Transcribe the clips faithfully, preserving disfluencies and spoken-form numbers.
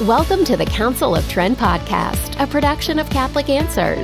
Welcome to the Council of Trent podcast, a production of Catholic Answers.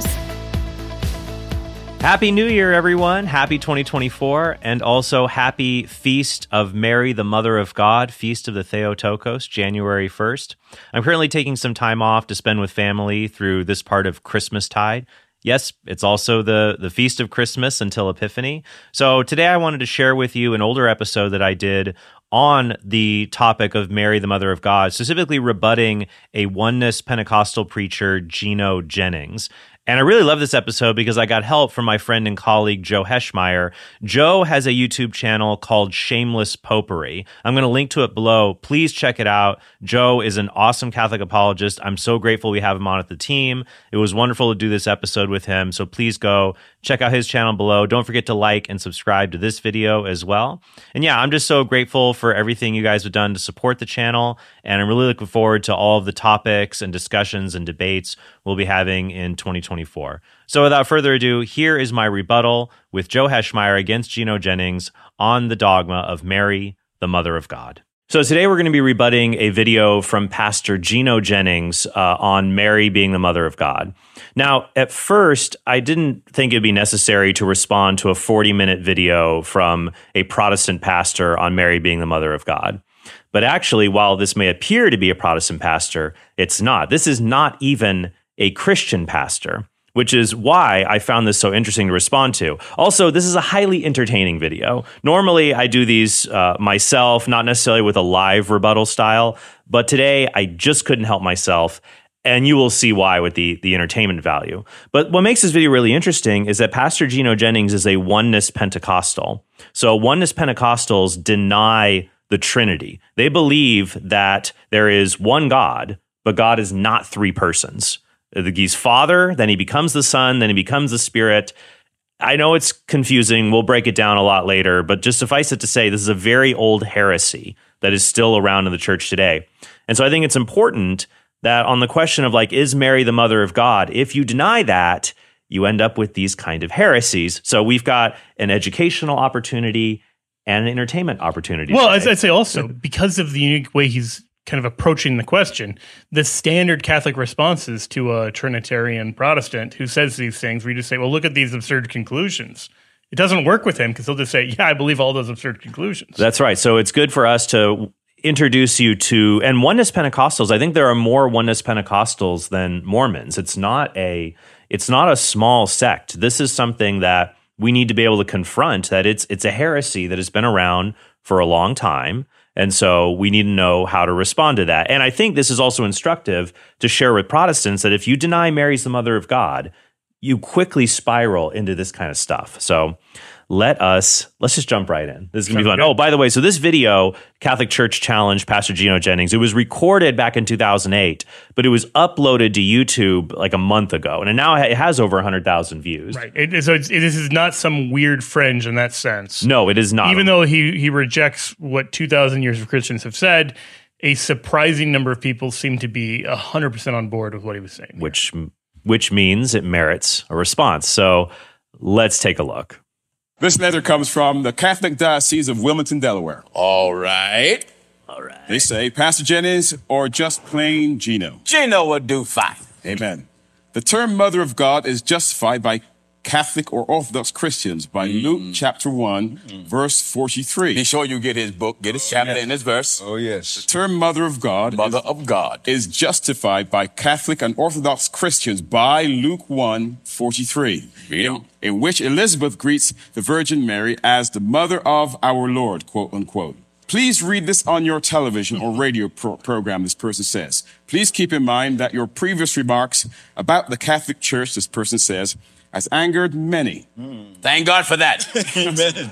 Happy New Year, everyone. Happy twenty twenty-four, and also happy Feast of Mary, the Mother of God, Feast of the Theotokos, January first. I'm currently taking some time off to spend with family through this part of Christmastide. Yes, it's also the, the Feast of Christmas until Epiphany. So today I wanted to share with you an older episode that I did on the topic of Mary, the Mother of God, specifically rebutting a oneness Pentecostal preacher, Gino Jennings. And I really love this episode because I got help from my friend and colleague, Joe Heschmeyer. Joe has a YouTube channel called Shameless Popery. I'm going to link to it below. Please check it out. Joe is an awesome Catholic apologist. I'm so grateful we have him on at the team. It was wonderful to do this episode with him. So please go check out his channel below. Don't forget to like and subscribe to this video as well. And yeah, I'm just so grateful for everything you guys have done to support the channel. And I'm really looking forward to all of the topics and discussions and debates we'll be having in twenty twenty-four. So without further ado, here is my rebuttal with Joe Heschmeyer against Gino Jennings on the dogma of Mary, the Mother of God. So today we're going to be rebutting a video from Pastor Gino Jennings uh, on Mary being the Mother of God. Now, at first, I didn't think it'd be necessary to respond to a forty-minute video from a Protestant pastor on Mary being the Mother of God. But actually, while this may appear to be a Protestant pastor, it's not. This is not even a Christian pastor, which is why I found this so interesting to respond to. Also, this is a highly entertaining video. Normally, I do these uh, myself, not necessarily with a live rebuttal style, but today I just couldn't help myself, and you will see why with the, the entertainment value. But what makes this video really interesting is that Pastor Gino Jennings is a oneness Pentecostal. So oneness Pentecostals deny the Trinity. They believe that there is one God, but God is not three persons. He's Father, then he becomes the Son, then he becomes the Spirit. I know it's confusing. We'll break it down a lot later, but just suffice it to say, this is a very old heresy that is still around in the church today. And so I think it's important that on the question of, like, is Mary the Mother of God, if you deny that, you end up with these kind of heresies. So we've got an educational opportunity and an entertainment opportunity. Well, today. I'd say also, because of the unique way he's kind of approaching the question, the standard Catholic responses to a Trinitarian Protestant who says these things, where you just say, well, look at these absurd conclusions. It doesn't work with him because he'll just say, yeah, I believe all those absurd conclusions. That's right. So it's good for us to introduce you to, and oneness Pentecostals, I think there are more oneness Pentecostals than Mormons. It's not a, it's not a small sect. This is something that we need to be able to confront, that it's it's a heresy that has been around for a long time. And so we need to know how to respond to that. And I think this is also instructive to share with Protestants that if you deny Mary's the Mother of God, you quickly spiral into this kind of stuff. So let us, let's just jump right in. This is going to be fun. Oh, by the way, so this video, Catholic Church Challenge, Pastor Gino Jennings, it was recorded back in two thousand eight, but it was uploaded to YouTube like a month ago. And now it has over one hundred thousand views. Right. It, so it's, it, this is not some weird fringe in that sense. No, it is not. Even though he, he rejects what two thousand years of Christians have said, a surprising number of people seem to be one hundred percent on board with what he was saying. Which, which means it merits a response. So let's take a look. This letter comes from the Catholic Diocese of Wilmington, Delaware. All right. All right. They say, Pastor Jennings or just plain Gino? Gino would do fine. Amen. The term Mother of God is justified by Catholic or Orthodox Christians by mm-hmm. Luke chapter one, mm-hmm. verse forty-three. Be sure you get his book, get his oh, chapter yes. and his verse. Oh, yes. The term Mother of God, Mother is, of God, is justified by Catholic and Orthodox Christians by Luke one, forty-three, in, in which Elizabeth greets the Virgin Mary as the Mother of our Lord, quote unquote. Please read this on your television or radio pro- program, this person says. Please keep in mind that your previous remarks about the Catholic Church, this person says, has angered many. Mm. Thank God for that. Amen.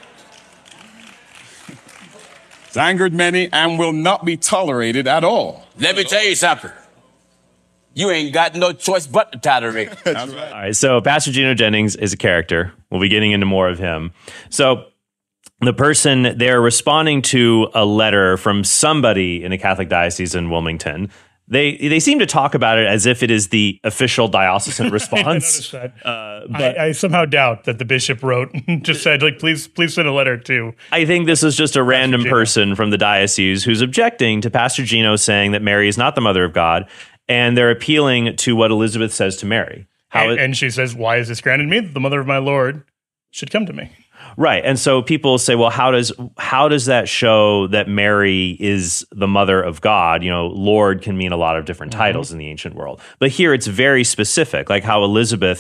It's angered many and will not be tolerated at all. Let me tell you something. You ain't got no choice but to tolerate. That's right. All right, so Pastor Gino Jennings is a character. We'll be getting into more of him. So the person, they're responding to a letter from somebody in a Catholic diocese in Wilmington. They they seem to talk about it as if it is the official diocesan I response. noticed that. Uh, but I, I somehow doubt that the bishop wrote just said like, please, please send a letter to. I think this is just a random Gino. person from the diocese who's objecting to Pastor Gino saying that Mary is not the mother of God, and they're appealing to what Elizabeth says to Mary. How And, it, and she says, "Why is this granted me? The mother of my Lord should come to me." right, and so people say, well, how does how does that show that Mary is the mother of God? You know, Lord can mean a lot of different Mm-hmm. titles in the ancient world, but here it's very specific, like how Elizabeth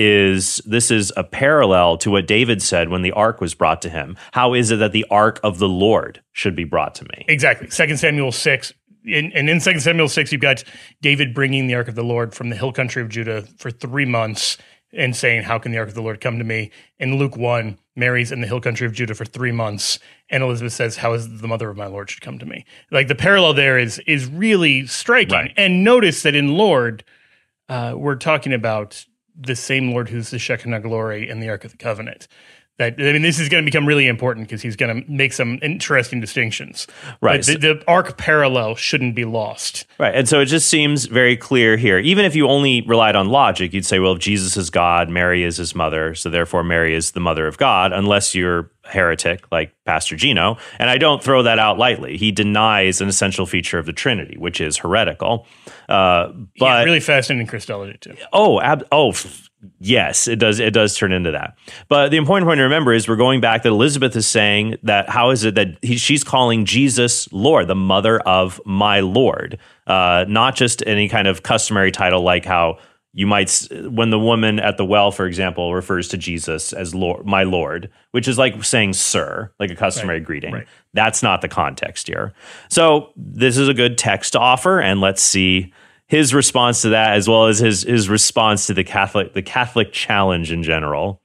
is. This is a parallel to what David said when the ark was brought to him. How is it that the ark of the Lord should be brought to me? Exactly. Second Samuel six. In, and in Second Samuel six, you've got David bringing the ark of the Lord from the hill country of Judah for three months and saying, "How can the ark of the Lord come to me?" In Luke one, Mary's in the hill country of Judah for three months, and Elizabeth says, "How is the mother of my Lord should come to me?" Like the parallel there is is really striking. Right. And notice that in Lord, uh, we're talking about the same Lord who's the Shekinah glory and the Ark of the Covenant. That, I mean, this is going to become really important because he's going to make some interesting distinctions. Right. But the, the arc parallel shouldn't be lost. Right. And so it just seems very clear here. Even if you only relied on logic, you'd say, well, if Jesus is God, Mary is his mother, so therefore Mary is the mother of God, unless you're a heretic like Pastor Gino. And I don't throw that out lightly. He denies an essential feature of the Trinity, which is heretical. Uh, but Yeah, really fascinating Christology, too. Oh, ab- oh, f- yes, it does. It does turn into that. But the important point to remember is we're going back that Elizabeth is saying that how is it that he, she's calling Jesus Lord, the mother of my Lord, uh, not just any kind of customary title like how you might, s- when the woman at the well, for example, refers to Jesus as Lord, my Lord, which is like saying sir, like a customary Right, greeting. right. That's not the context here. So this is a good text to offer, and let's see his response to that, as well as his his response to the Catholic the Catholic challenge in general.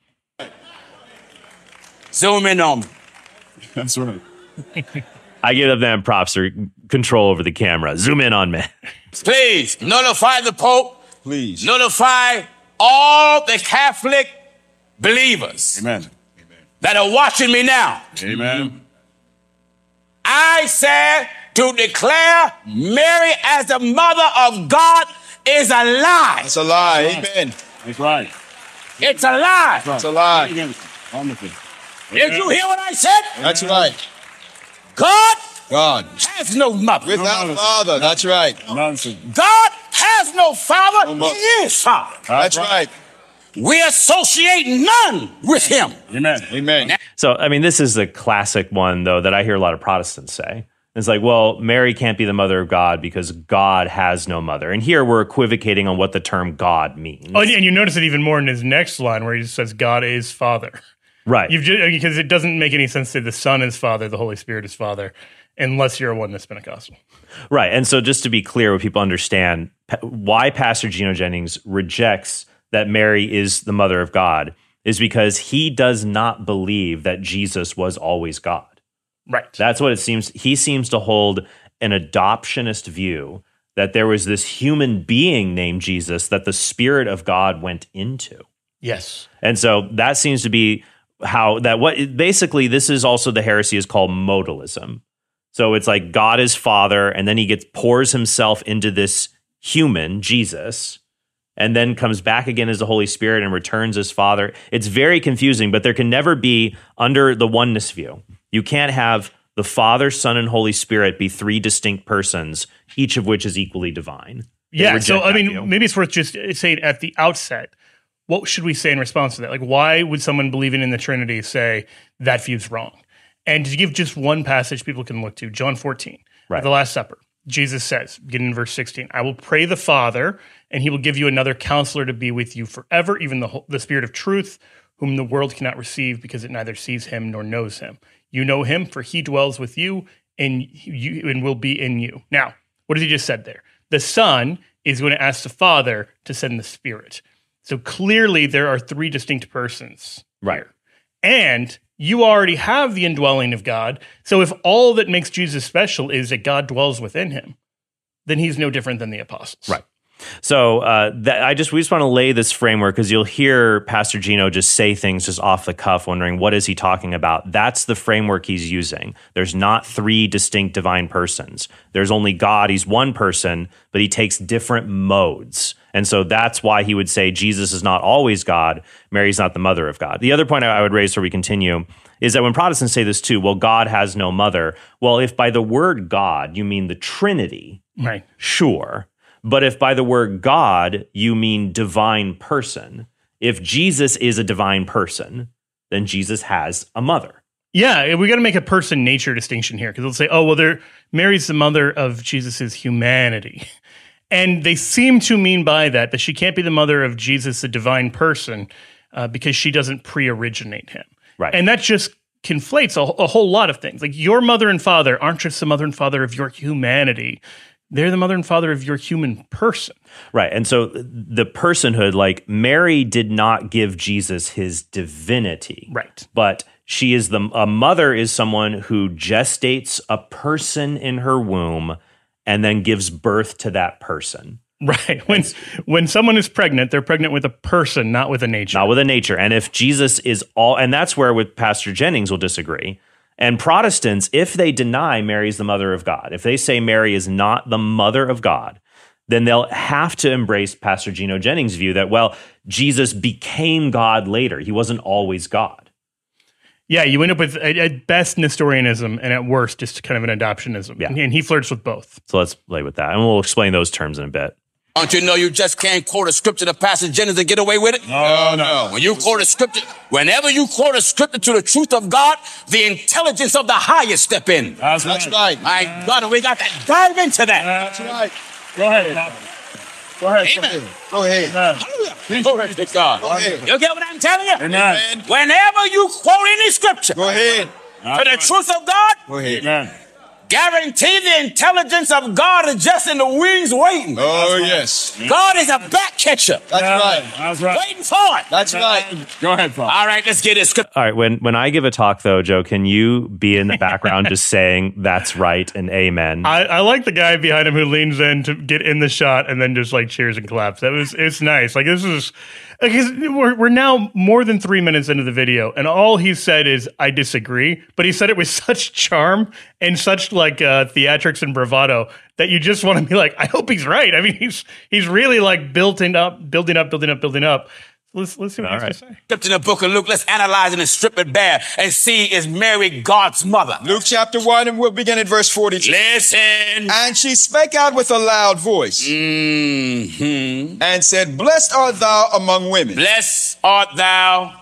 Zoom in on me. That's right. I give them props for control over the camera. Zoom in on me. Please notify the Pope. Please. Notify all the Catholic believers Amen. that are watching me now. Amen. I said to declare Mary as the mother of God is a lie. It's a lie. Amen. That's right. It's a lie. It's a lie. Wonderful. Did you hear what I said? That's right. God God. has no mother. Without father. That's right. Nonsense. God has no father. No mother. He is father. That's right. We associate none with him. Amen. Amen. So, I mean, this is the classic one, though, that I hear a lot of Protestants say. It's like, well, Mary can't be the mother of God because God has no mother. And here we're equivocating on what the term God means. Oh, and you notice it even more in his next line where he just says, "God is Father." Right. You've just, because it doesn't make any sense to say the Son is Father, the Holy Spirit is Father, unless you're a oneness Pentecostal. Right. And so just to be clear, what people understand, pa- why Pastor Gino Jennings rejects that Mary is the mother of God is because he does not believe that Jesus was always God. Right. That's what it seems. He seems to hold an adoptionist view that there was this human being named Jesus that the Spirit of God went into. Yes. And so that seems to be how that what basically this is also the heresy is called modalism. So it's like God is Father, and then he gets pours himself into this human, Jesus, and then comes back again as the Holy Spirit and returns as Father. It's very confusing, but there can never be, under the oneness view, you can't have the Father, Son, and Holy Spirit be three distinct persons, each of which is equally divine. They Yeah. reject So, I that mean, view. maybe it's worth just saying at the outset, what should we say in response to that? Like, why would someone believing in the Trinity say that view's wrong? And to give just one passage people can look to, John fourteen, Right. at the Last Supper, Jesus says, beginning in verse sixteen, "I will pray the Father, and he will give you another counselor to be with you forever, even the, the Spirit of truth, whom the world cannot receive because it neither sees him nor knows him. You know him, for he dwells with you and you and will be in you." Now, what has he just said there? The Son is going to ask the Father to send the Spirit. So clearly there are three distinct persons. Right. Here. And you already have the indwelling of God. So if all that makes Jesus special is that God dwells within him, then he's no different than the apostles. Right. So uh, that, I just we just want to lay this framework because you'll hear Pastor Gino just say things just off the cuff, wondering what is he talking about. That's the framework he's using. There's not three distinct divine persons. There's only God. He's one person, but he takes different modes. And so that's why he would say Jesus is not always God. Mary's not the mother of God. The other point I would raise before we continue is that when Protestants say this too, well, God has no mother. Well, if by the word God you mean the Trinity, right? Sure. But if by the word God, you mean divine person, if Jesus is a divine person, then Jesus has a mother. Yeah, we got to make a person-nature distinction here because they'll say, oh, well, they're, Mary's the mother of Jesus' humanity. And they seem to mean by that that she can't be the mother of Jesus, a divine person, uh, because she doesn't pre-originate him. Right. And that just conflates a, a whole lot of things. Like your mother and father aren't just the mother and father of your humanity. They're the mother and father of your human person. Right. And so the personhood, like Mary did not give Jesus his divinity. Right. But she is the, a mother is someone who gestates a person in her womb and then gives birth to that person. Right. When when someone is pregnant, they're pregnant with a person, not with a nature. Not with a nature. And if Jesus is all, and that's where with Pastor Jennings will disagree. And Protestants, if they deny Mary's the mother of God, if they say Mary is not the mother of God, then they'll have to embrace Pastor Gino Jennings' view that, well, Jesus became God later. He wasn't always God. Yeah, you end up with, at best, Nestorianism, and at worst, just kind of an adoptionism. Yeah. And he flirts with both. So let's play with that, and we'll explain those terms in a bit. Don't you know you just can't quote a scripture to Pastor Jennings and get away with it? No, no. When you quote a scripture, whenever you quote a scripture to the truth of God, the intelligence of the highest step in. That's, That's right. right. My God, and we got to dive into that. That's right. Go ahead. Go ahead. Amen. Go ahead. Hallelujah. Glory to God. Go ahead. You get what I'm telling you? Amen. Whenever you quote any scripture Go ahead. to the truth of God, Go ahead. Amen. guarantee the intelligence of God is just in the wings waiting. Oh, yes. God is a back catcher. That's right. That's right. Waiting for it. That's right. Go ahead, Paul. All right, let's get this scripture. All right, when when I give a talk, though, Joe, can you be in the background just saying that's right and amen? I, I like the guy behind him who leans in to get in the shot and then just like cheers and claps. That was it's nice. Like this is because we're we're now more than three minutes into the video, and all he said is I disagree, but he said it with such charm and such like uh, theatrics and bravado that you just want to be like, I hope he's right. I mean, he's he's really like building up, building up, building up, building up. Let's let's see what All he has right. to say. Scripture in the book of Luke, let's analyze it and strip it bare and see is Mary God's mother. Luke chapter one, and we'll begin at verse forty-two. Listen. And she spake out with a loud voice Mm-hmm. and said, Blessed art thou among women. Blessed art thou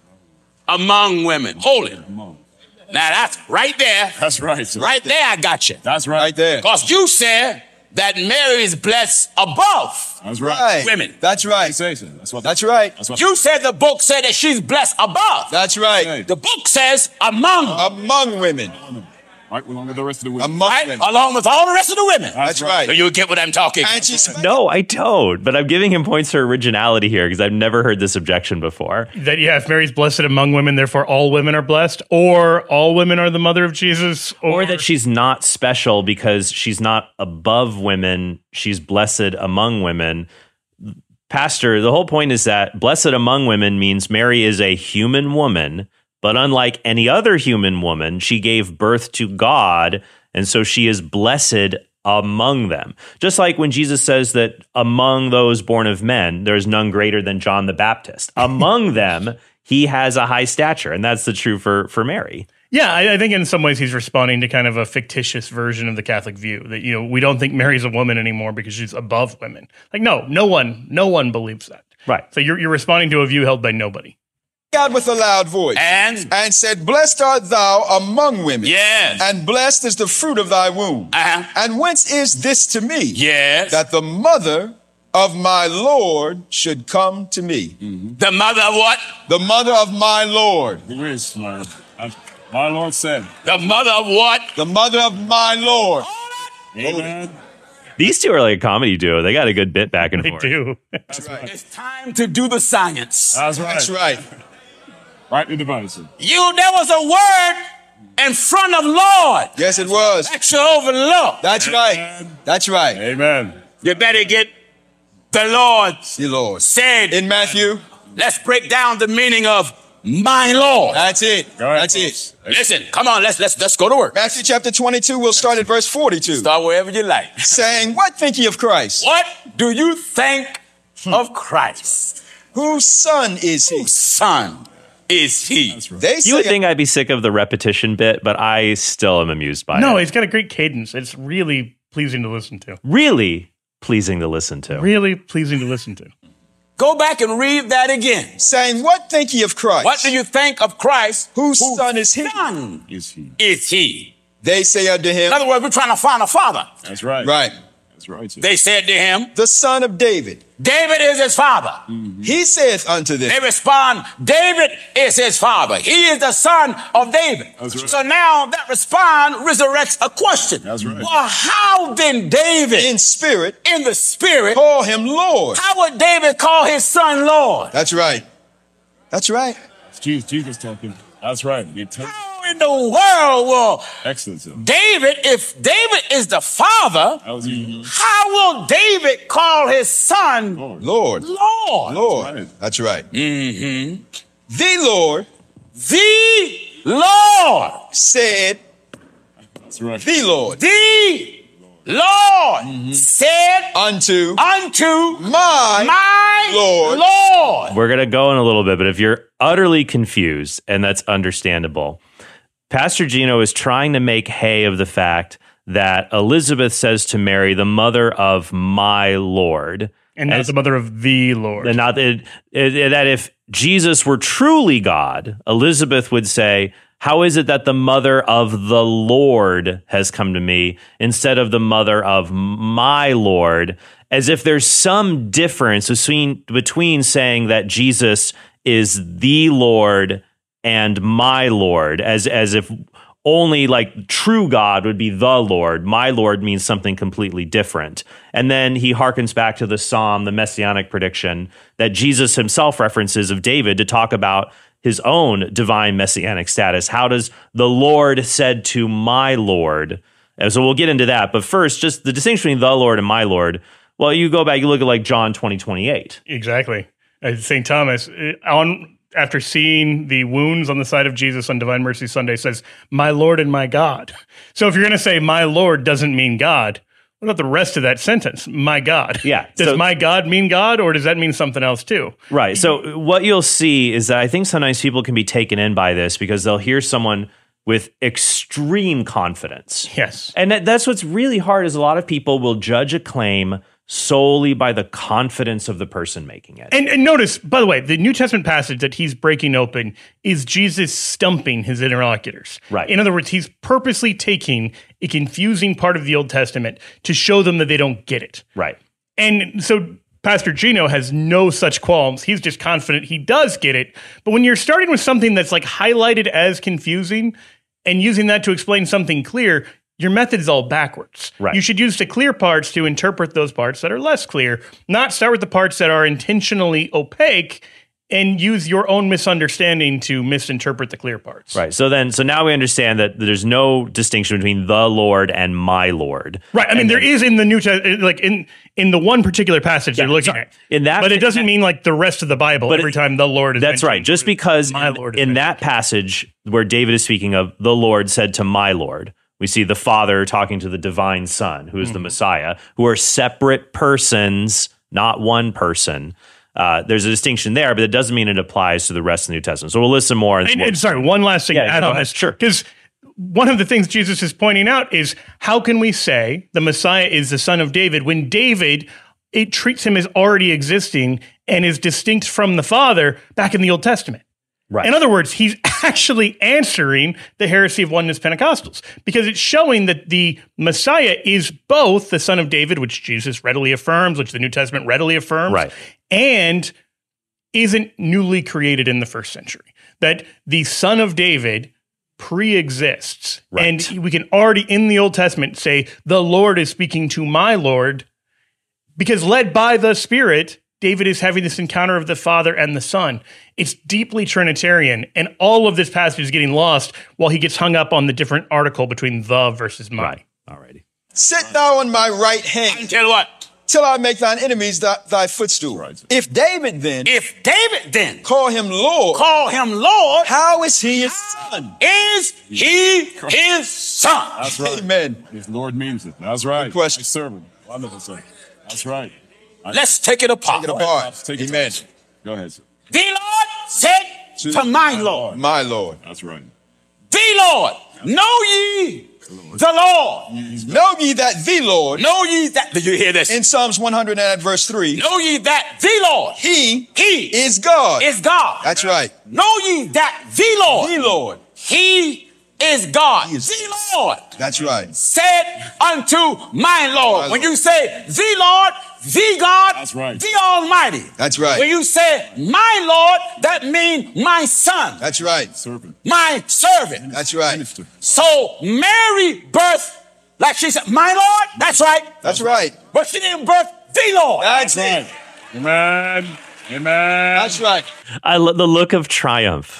among women. Hold it. Now that's right there. That's right. Right there, I got you. That's right. Right there. Because you said that Mary is blessed above That's right. Right. women. That's right. Say so. That's what. That's right. That's what. You said the book said that she's blessed above. That's right. The book says among, Among women. Right, along with the rest of the women. Among right? women. Along with all the rest of the women. That's right. So you get what I'm talking. And she spake No, I don't. But I'm giving him points for originality here because I've never heard this objection before. That yeah, if Mary's blessed among women, therefore all women are blessed, or all women are the mother of Jesus, or, Or that she's not special because she's not above women. She's blessed among women. Pastor, the whole point is that blessed among women means Mary is a human woman, but unlike any other human woman, she gave birth to God, and so she is blessed among them. Just like when Jesus says that among those born of men, there's none greater than John the Baptist. Among them, he has a high stature, and that's the true for, for Mary. Yeah, I, I think in some ways he's responding to kind of a fictitious version of the Catholic view that, you know, we don't think Mary's a woman anymore because she's above women. Like, no, no one, no one believes that. Right. So you're, you're responding to a view held by nobody. out with a loud voice And? and said, Blessed art thou among women. Yes. And blessed is the fruit of thy womb. Uh-huh. And whence is this to me? Yes. That the mother of my Lord should come to me. The mother of what? The mother of my Lord. Who is my, uh, my Lord said. The mother of what? The mother of my Lord. Amen. These two are like a comedy duo. They got a good bit back and They forth. do. That's right. It's time to do the science. That's right. That's right. Right in the Bible. You, there was a word in front of Lord. Yes, it was. Extra over Lord. That's right. That's right. Amen. You better get The Lord The Lord. said, In Matthew, let's break down the meaning of my Lord. that's it. right, That's folks. it. Listen, come on, let's let's let's go to work. Matthew chapter twenty-two, we'll start at verse forty-two. Start wherever you like. Saying, what think ye of Christ? What do you think of Christ? Whose son is he? Whose son is he? They say, You would think I'd be sick of the repetition bit, but I still am amused by No, it. he's got a great cadence. It's really pleasing to listen to. Really pleasing to listen to. Really pleasing to listen to. Go back and read that again. saying, what think ye of Christ? What do you think of Christ? Whose son is he? son Is he? is he? They say unto him, In other words, we're trying to find a father. That's right. right, That's right. sir. They said to him, the son of David. David is his father. He saith unto them, They respond, David is his father. He is the son of David. That's right. So now that response resurrects a question. That's right. Well, how then David, in spirit, in the spirit, call him Lord. how would David call his son Lord? That's right. That's right. It's Jesus, Jesus talking. That's right. The eternal- How in the world will Excellent. sir. David, if David is the father, That was you. how will David call his son Lord. Lord. Lord? Lord. right. That's right. Mm-hmm. The Lord The Lord. said, That's right. the Lord The Lord said unto unto my my Lord. Lord. We're going to go in a little bit, but if you're utterly confused, and that's understandable, Pastor Gino is trying to make hay of the fact that Elizabeth says to Mary, the mother of my Lord, And not As- the mother of the Lord. and not that, it, that if Jesus were truly God, Elizabeth would say, how is it that the mother of the Lord has come to me instead of the mother of my Lord? As if there's some difference between, between saying that Jesus is the Lord and my Lord, as, as if only like true God would be the Lord. My Lord means something completely different. And then he harkens back to the Psalm, the messianic prediction that Jesus himself references of David to talk about his own divine messianic status. How does the Lord said to my Lord? And so we'll get into that. But first, just the distinction between the Lord and my Lord. Well, you go back, you look at like John twenty, twenty-eight. Exactly. Uh, Saint Thomas, uh, on after seeing the wounds on the side of Jesus on Divine Mercy Sunday, says, my Lord and my God. So if you're going to say my Lord doesn't mean God, what about the rest of that sentence? My God. Yeah, Does so- my God mean God, or does that mean something else too? Right. So what you'll see is that I think sometimes people can be taken in by this because they'll hear someone with extreme confidence. Yes. And that, that's what's really hard is a lot of people will judge a claim solely by the confidence of the person making it. And, and notice, by the way, the New Testament passage that he's breaking open is Jesus stumping his interlocutors. Right. In other words, he's purposely taking a confusing part of the Old Testament to show them that they don't get it. Right. And so Pastor Gino has no such qualms. He's just confident he does get it. But when you're starting with something that's like highlighted as confusing and using that to explain something clear, your method is all backwards. Right. You should use the clear parts to interpret those parts that are less clear, not start with the parts that are intentionally opaque and use your own misunderstanding to misinterpret the clear parts. Right. So then, so now we understand that there's no distinction between the Lord and my Lord. Right. I mean, And there then- is in the New Testament, like in in the one particular passage you're looking sorry. at. In that- but it doesn't mean like the rest of the Bible. But Every it- time the Lord is That's mentioned, right. Just because my in, Lord is in that mentioned. passage where David is speaking of the Lord said to my Lord, we see the Father talking to the divine Son, who is Mm-hmm. the Messiah, who are separate persons, not one person. Uh, there's a distinction there, but it doesn't mean it applies to the rest of the New Testament. So we'll list some more. And, and sorry, one last thing Yeah, to add go on ahead. this. Sure. Because one of the things Jesus is pointing out is how can we say the Messiah is the son of David when David, it treats him as already existing and is distinct from the Father back in the Old Testament. Right. In other words, he's actually answering the heresy of oneness Pentecostals because it's showing that the Messiah is both the son of David, which Jesus readily affirms, which the New Testament readily affirms, Right. and isn't newly created in the first century. That the son of David pre-exists. Right. And we can already in the Old Testament say, the Lord is speaking to my Lord, because led by the Spirit, David is having this encounter of the Father and the Son. It's deeply Trinitarian, and all of this passage is getting lost while he gets hung up on the different article between the versus my. Right. Alrighty. sit thou on my right hand Tell you what, till I make thine enemies thy, thy footstool. Right. If David then If David then call him Lord, call him Lord, how is he his son? is he his son? That's right. Amen. His Lord means it. That's right. Good question. My servant. Wonderful, sir. That's right. Let's take it apart. Take it apart. Take it Amen. to- Go ahead, sir. The Lord said to my Lord, My Lord. That's right. the Lord, know ye the Lord. Know ye that the Lord, Know ye that, did you hear this? in Psalms one hundred and verse three, Know ye that the Lord, he he is God. is God. That's right. Know ye that the Lord, The Lord. he is God. He is- The Lord That's right. said unto my Lord. My When Lord. you say the Lord, the God, That's right. the Almighty. That's right. When you say my Lord, that means my son, That's right. Servant. my servant. That's right. Minister. So Mary birthed, like she said, my Lord, that's right. That's right. But she didn't birth the Lord. That's Right. it. Amen. Amen. That's right. I love the look of triumph.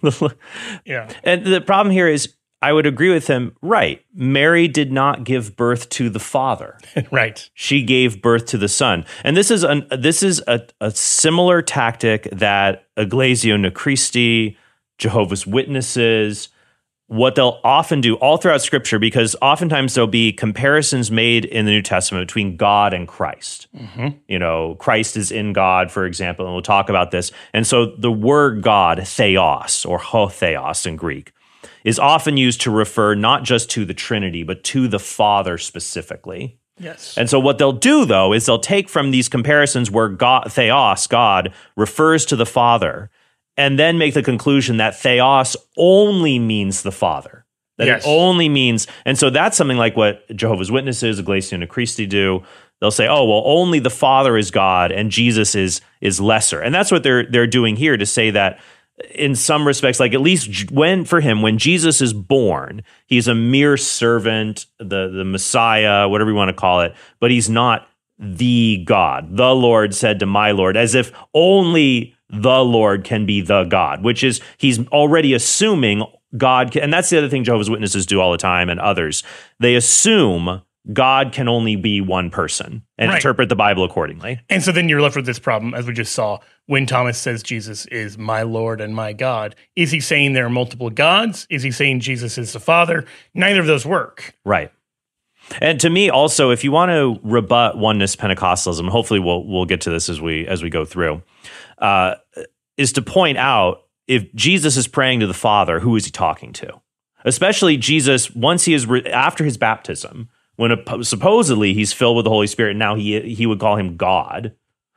Yeah. And the problem here is, I would agree with him. Right. Mary did not give birth to the Father. Right. She gave birth to the Son. And this is an this is a, a similar tactic that Iglesia Ni Christi, Jehovah's Witnesses, what they'll often do all throughout Scripture, because oftentimes there'll be comparisons made in the New Testament between God and Christ. You know, Christ is in God, for example, and we'll talk about this. And so the word God, theos, or ho theos in Greek, is often used to refer not just to the Trinity, but to the Father specifically. Yes. And so what they'll do, though, is they'll take from these comparisons where God, theos, God, refers to the Father, and then make the conclusion that theos only means the Father. That Yes. it only means, and so that's something like what Jehovah's Witnesses, Iglesia Ni Christi do. They'll say, oh, well, only the Father is God and Jesus is is lesser. And that's what they're they're doing here, to say that in some respects, like at least when for him, when Jesus is born, he's a mere servant, the, the Messiah, whatever you want to call it, but he's not the God. The Lord said to my Lord, as if only the Lord can be the God, which is, he's already assuming God can, and that's the other thing Jehovah's Witnesses do all the time, and others. They assume God can only be one person and Right. interpret the Bible accordingly. And so then you're left with this problem, as we just saw, when Thomas says Jesus is my Lord and my God. Is he saying there are multiple gods? Is he saying Jesus is the Father? Neither of those work. Right. And to me, also, if you want to rebut oneness Pentecostalism, hopefully we'll we'll get to this as we as we go through, uh, is to point out, if Jesus is praying to the Father, who is he talking to? Especially Jesus, once he is re- after his baptism, when a, supposedly he's filled with the Holy Spirit, now he he would call him God.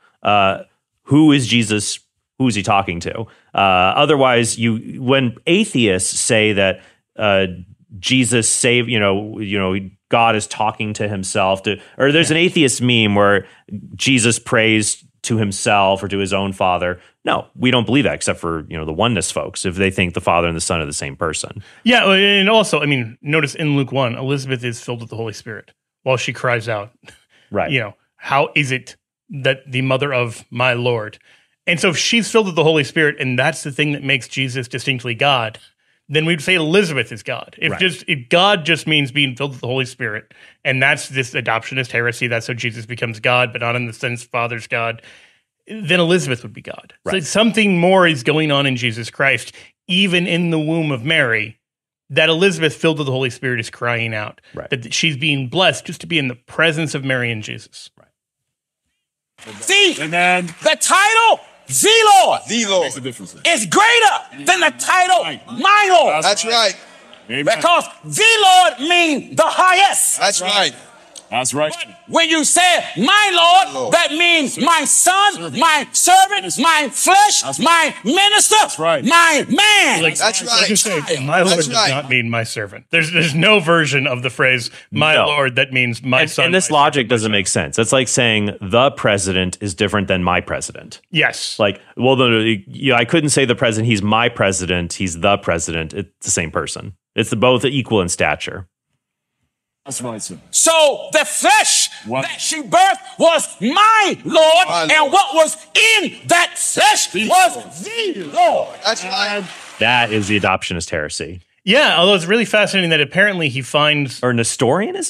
Uh, who is Jesus? Who is he talking to? Uh, otherwise, you when atheists say that uh, Jesus saved, you know, you know, God is talking to himself, to, or there's an atheist meme where Jesus prays to himself or to his own Father. No, we don't believe that, except for, you know, the oneness folks, if they think the Father and the Son are the same person. Yeah, and also, I mean, notice in Luke one, Elizabeth is filled with the Holy Spirit while she cries out, Right. you know, how is it that the mother of my Lord? And so if she's filled with the Holy Spirit, and that's the thing that makes Jesus distinctly God, then we'd say Elizabeth is God. If Right. just if God just means being filled with the Holy Spirit, and that's this adoptionist heresy, that's how Jesus becomes God, but not in the sense Father's God, then Elizabeth would be God. Right. So something more is going on in Jesus Christ, even in the womb of Mary, that Elizabeth filled with the Holy Spirit is crying out. Right. That she's being blessed just to be in the presence of Mary and Jesus. See, Amen. the title, the Lord, The Lord. Makes a difference. is greater than the title, my Lord. That's right. Amen. Because the Lord means the highest. That's right. That's right. When you say my Lord, Lord. that means my son, my servant, my flesh, That's my minister, right. my man. Like, That's like I right. say, my Lord That's does right. not mean my servant. There's there's no version of the phrase "my No. Lord" that means my And, son. and this my logic servant, my doesn't son. make sense. It's like saying the president is different than my president. Yes, Like, well, the, yeah, I couldn't say the president. He's my president. He's the president. It's the same person. It's both equal in stature. That's right, sir. So the flesh What? that she birthed was my Lord, My Lord. and what was in that flesh was the Lord. That's right. That is the adoptionist heresy. yeah. Although it's really fascinating that apparently he finds Or Nestorianism?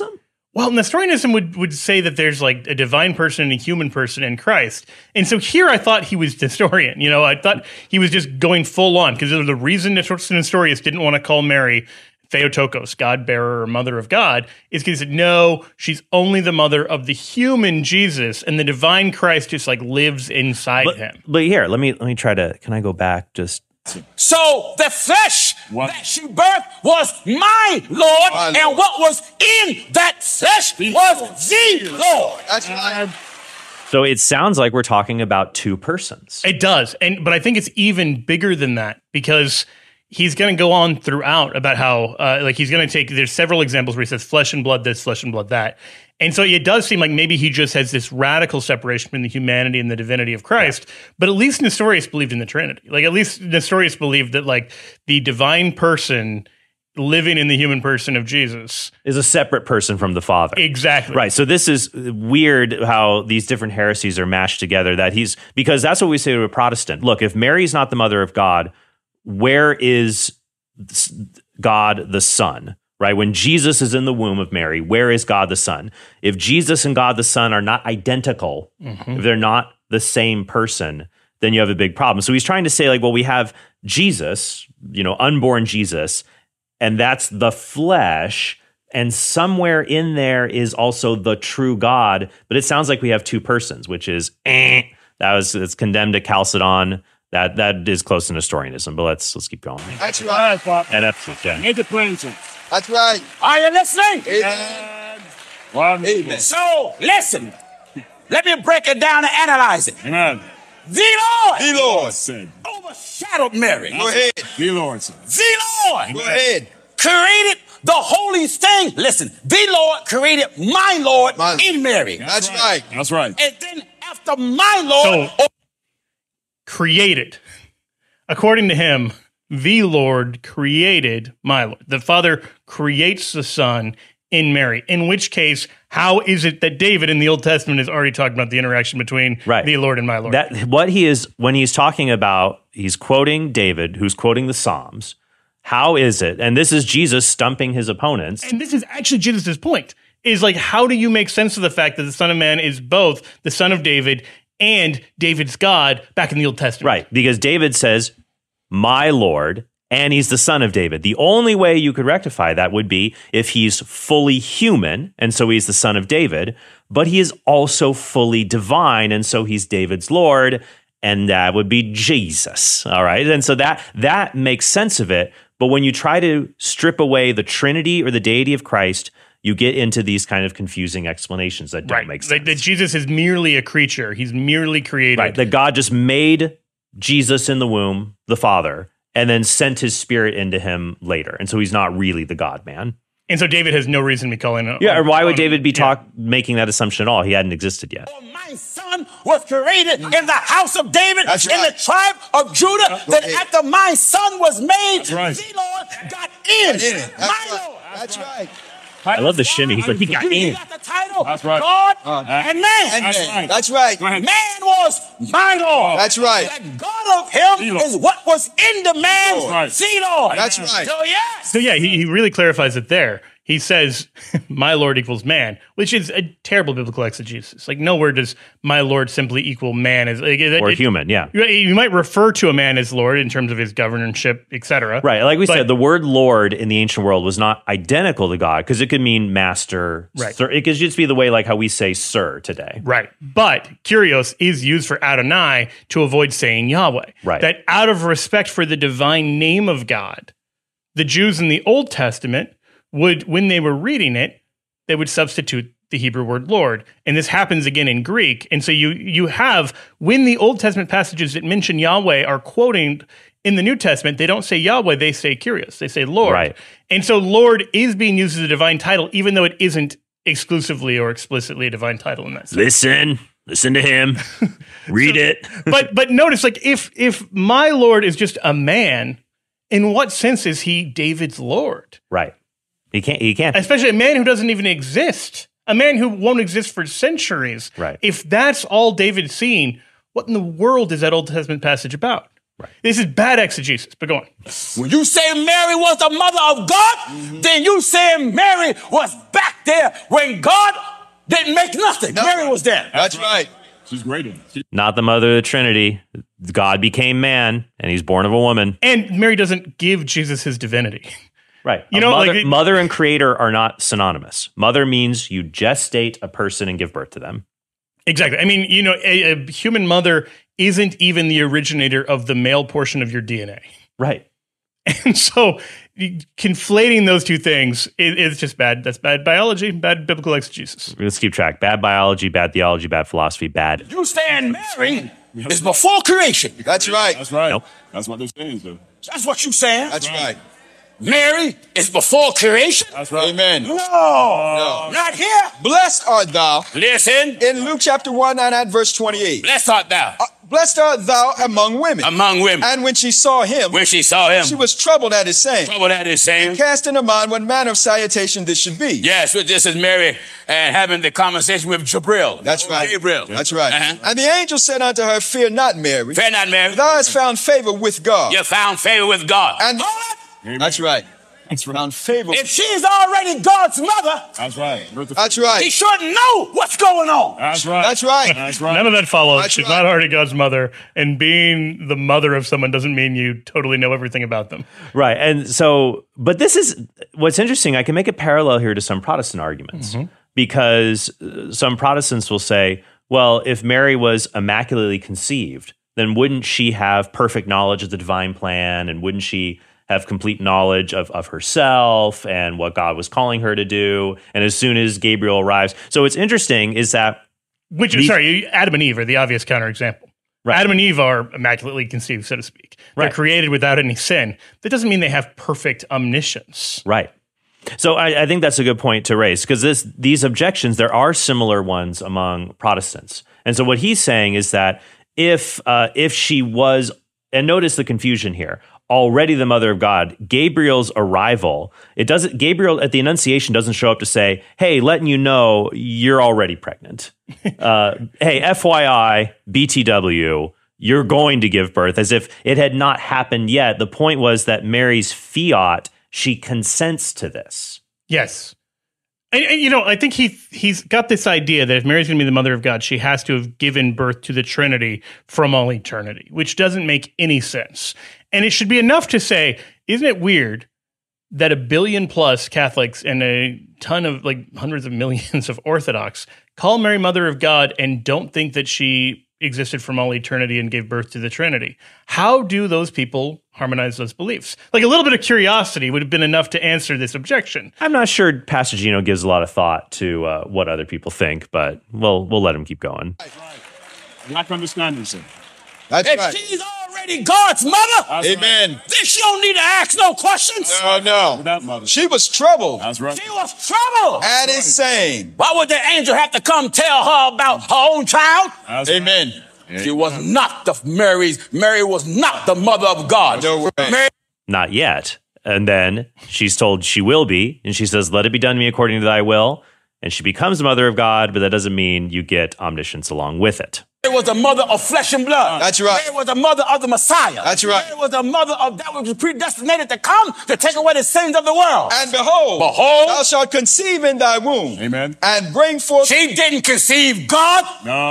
Well, Nestorianism would, would say that there's like a divine person and a human person in Christ. And so here I thought he was Nestorian. You know, I thought he was just going full on because the reason Nestorius didn't want to call Mary Theotokos, God bearer or mother of God, is because he said, no, she's only the mother of the human Jesus, and the divine Christ just like lives inside But, him. but here, let me let me try to. Can I go back just? So the flesh What? that she birthed was my Lord, My and Lord. what was in that flesh was the Lord. That's right. So it sounds like we're talking about two persons. It does, and but I think it's even bigger than that because he's going to go on throughout about how, uh, like, he's going to take. There's several examples where he says flesh and blood this, flesh and blood that, and so it does seem like maybe he just has this radical separation between the humanity and the divinity of Christ. Yeah. But at least Nestorius believed in the Trinity. Like, at least Nestorius believed that like the divine person living in the human person of Jesus Is a separate person from the Father. Exactly. Right. So this is weird how these different heresies are mashed together. That he's because that's what we say to a Protestant. Look, if Mary's not the mother of God, where is God the Son? Right? When Jesus is in the womb of Mary, where is God the Son? If Jesus and God the Son are not identical, mm-hmm. if they're not the same person, then you have a big problem. So he's trying to say, like, well, we have Jesus, you know, unborn Jesus, and that's the flesh, and somewhere in there is also the true God, but it sounds like we have two persons, which is, eh, that was, it's condemned to Chalcedon. That that is close to Nestorianism, but let's let's keep going. That's right. And that's yeah. That's right. Are you listening? Amen. Amen. So listen. Let me break it down and analyze it. Amen. The Lord, The Lord. Said. overshadowed Mary. Go ahead. The Lord said. The Lord Go ahead. created the holy thing. Listen, the Lord created my Lord My- in Mary. That's right. That's right. And then after my Lord, So- created. According to him, the Lord created my Lord. The Father creates the Son in Mary. In which case, how is it that David in the Old Testament is already talking about the interaction between Right. the Lord and my Lord? That what he is when he's talking about, he's quoting David, who's quoting the Psalms. How is it? And this is Jesus stumping his opponents. And this is actually Jesus' point, is like, how do you make sense of the fact that the Son of Man is both the Son of David and David's God back in the Old Testament? Right, because David says, my Lord, and he's the son of David. The only way you could rectify that would be if he's fully human, and so he's the son of David, but he is also fully divine, and so he's David's Lord, and that would be Jesus. All right, and so that that makes sense of it. But when you try to strip away the Trinity or the deity of Christ, you get into these kind of confusing explanations that don't Right. make sense. That, that Jesus is merely a creature. He's merely created. Right, that God just made Jesus in the womb, the Father, and then sent his spirit into him later. And so he's not really the God-man. And so David has no reason to be calling it. Yeah, or why would David be yeah. talk making that assumption at all? He hadn't existed yet. my son was created in the house of David, That's in right. the tribe of Judah. Then Okay. after my son was made, right. the Lord got in. Get in it. That's My right. Lord. That's right. I love the shimmy. He's like, he got He in. got the title, That's right. God Uh, and man. And That's man. right. That's right. Go ahead. Man was my Lord. That's right. The God of him The Lord. is what was in the man, Lord. Right. the Lord. That's right. So yes. So yeah, he, he really clarifies it there. He says, my Lord equals man, which is a terrible biblical exegesis. Like nowhere does my Lord simply equal man as like, it, Or it- human, yeah. You, you might refer to a man as Lord in terms of his governorship, et cetera. Right. Like we But- said, the word Lord in the ancient world was not identical to God because it could mean master. Right. Sir. It could just be the way like how we say sir today. Right. But Kyrios is used for Adonai to avoid saying Yahweh. Right. That out of respect for the divine name of God, the Jews in the Old Testament would, when they were reading it, they would substitute the Hebrew word Lord. And this happens again in Greek. And so you you have, when the Old Testament passages that mention Yahweh are quoting in the New Testament, they don't say Yahweh, they say Kyrios, they say Lord. Right. And so Lord is being used as a divine title, even though it isn't exclusively or explicitly a divine title in that sense. Listen. Listen to him. Read it. but but notice, like, if if my Lord is just a man, in what sense is he David's Lord? Right. He can't. He can't. Especially a man who doesn't even exist, a man who won't exist for centuries. Right. If that's all David's seeing, what in the world is that Old Testament passage about? Right. This is bad exegesis, but go on. When you say Mary was the mother of God, mm-hmm. then you saying Mary was back there when God didn't make nothing. That's Mary right. was there. That's right. She's greater. Not the mother of the Trinity. God became man, and he's born of a woman. And Mary doesn't give Jesus his divinity. Right. You a know, mother, like, mother and creator are not synonymous. Mother means you gestate a person and give birth to them. Exactly. I mean, you know, a, a human mother isn't even the originator of the male portion of your D N A. Right. And so conflating those two things is, is just bad. That's bad biology, bad biblical exegesis. Let's keep track. Bad biology, bad theology, bad philosophy, bad. You saying Mary is before creation. That's right. That's right. Nope. That's what they're saying, sir. That's what you saying. That's right. Mary is before creation. That's right. Amen. No, No. not here. Blessed art thou. Listen. In Luke chapter one and at verse twenty-eight. Blessed art thou. Uh, blessed art thou among women. Among women. And when she saw him, when she saw him, she was troubled at his saying. Troubled at his saying. Cast in her mind what manner of salutation this should be. Yes, this is Mary and having the conversation with Gabriel. That's right. Gabriel. That's right. Uh-huh. And the angel said unto her, Fear not, Mary. Fear not, Mary. Thou hast found favor with God. You found favor with God. And Amen. That's right. That's right. Found favor. If she's already God's mother, That's right. That's right. he should know what's going on. That's right. That's right. That's right. None of that follows. That's She's right. not already God's mother. And being the mother of someone doesn't mean you totally know everything about them. Right. And so, but this is what's interesting. I can make a parallel here to some Protestant arguments mm-hmm. because some Protestants will say, well, if Mary was immaculately conceived, then wouldn't she have perfect knowledge of the divine plan? And wouldn't she have complete knowledge of, of herself and what God was calling her to do? And as soon as Gabriel arrives. So what's interesting is that... Which, these, sorry, Adam and Eve are the obvious counterexample. Right. Adam and Eve are immaculately conceived, so to speak. They're right. created without any sin. That doesn't mean they have perfect omniscience. Right. So I, I think that's a good point to raise, because this these objections, there are similar ones among Protestants. And so what he's saying is that if uh, if she was, and notice the confusion here, already the mother of God, Gabriel's arrival, it doesn't, Gabriel at the Annunciation doesn't show up to say, hey, letting you know you're already pregnant. uh, hey, F Y I, B T W, you're going to give birth, as if it had not happened yet. The point was that Mary's fiat, she consents to this. Yes. And, and, you know, I think he he's got this idea that if Mary's going to be the mother of God, she has to have given birth to the Trinity from all eternity, which doesn't make any sense. And it should be enough to say, isn't it weird that a billion plus Catholics and a ton of, like, hundreds of millions of Orthodox call Mary Mother of God and don't think that she existed from all eternity and gave birth to the Trinity? How do those people harmonize those beliefs? Like, a little bit of curiosity would have been enough to answer this objection. I'm not sure Pastor Gino gives a lot of thought to uh, what other people think, but we'll we'll let him keep going. Lack of understanding, sir. That's if right. she's already God's mother, That's Amen. then she don't need to ask no questions. No, no. Without mother. She was troubled That's right. She was troubled. at his saying. Why would the angel have to come tell her about her own child? That's right. Amen. She was not the Mary's. Mary was not the mother of God. No way. Mary Not yet. And then she's told she will be, and she says, let it be done to me according to thy will. And she becomes the mother of God, but that doesn't mean you get omniscience along with it. was the mother of flesh and blood. That's right. Mary was the mother of the Messiah. That's right. Mary was the mother of that which was predestinated to come to take away the sins of the world. And behold, Behold. thou shalt conceive in thy womb. Amen. And bring forth. She didn't conceive God.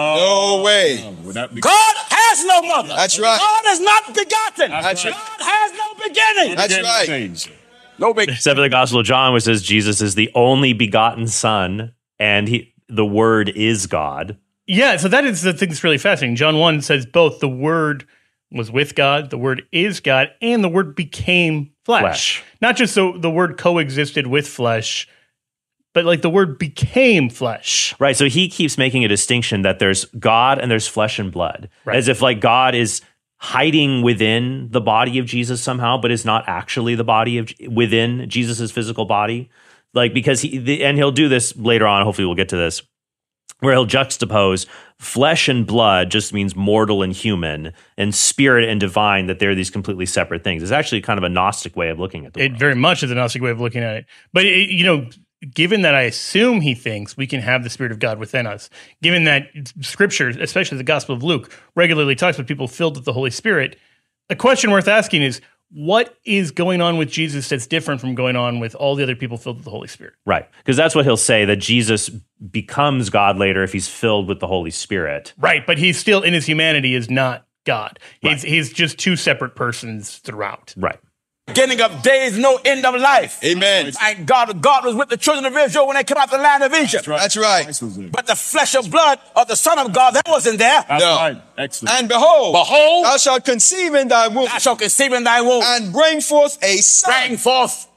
No. No way. No, would that be- God has no mother. That's right. God is not begotten. That's right. God has no beginning. That's Again, right. stage. No big. Except for the Gospel of John, which says Jesus is the only begotten Son, and he, the Word is God. Yeah, so that is the thing that's really fascinating. John one says both the Word was with God, the Word is God, and the Word became flesh. Flesh. Not just the, the Word coexisted with flesh, but like the Word became flesh. Right, so he keeps making a distinction that there's God and there's flesh and blood. Right. As if like God is hiding within the body of Jesus somehow, but is not actually the body of within Jesus's physical body. Like, because he, the, and he'll do this later on, hopefully we'll get to this, where he'll juxtapose flesh and blood just means mortal and human, and spirit and divine, that they're these completely separate things. It's actually kind of a Gnostic way of looking at the It world. very much is a Gnostic way of looking at it. But, it, you know, given that I assume he thinks we can have the Spirit of God within us, given that Scripture, especially the Gospel of Luke, regularly talks about people filled with the Holy Spirit, a question worth asking is, what is going on with Jesus that's different from going on with all the other people filled with the Holy Spirit? Right. Because that's what he'll say, that Jesus becomes God later if he's filled with the Holy Spirit. Right, but he's still, in his humanity, is not God. He's, Right. he's just two separate persons throughout. Right. Beginning of days, no end of life. Amen. And God, God was with the children of Israel when they came out the land of Egypt. That's right. But the flesh and blood of the Son of God, that wasn't there. That's No. right. Excellent. And behold, Behold, thou shalt conceive in thy womb thou shalt conceive in thy womb, and bring forth a son, bring forth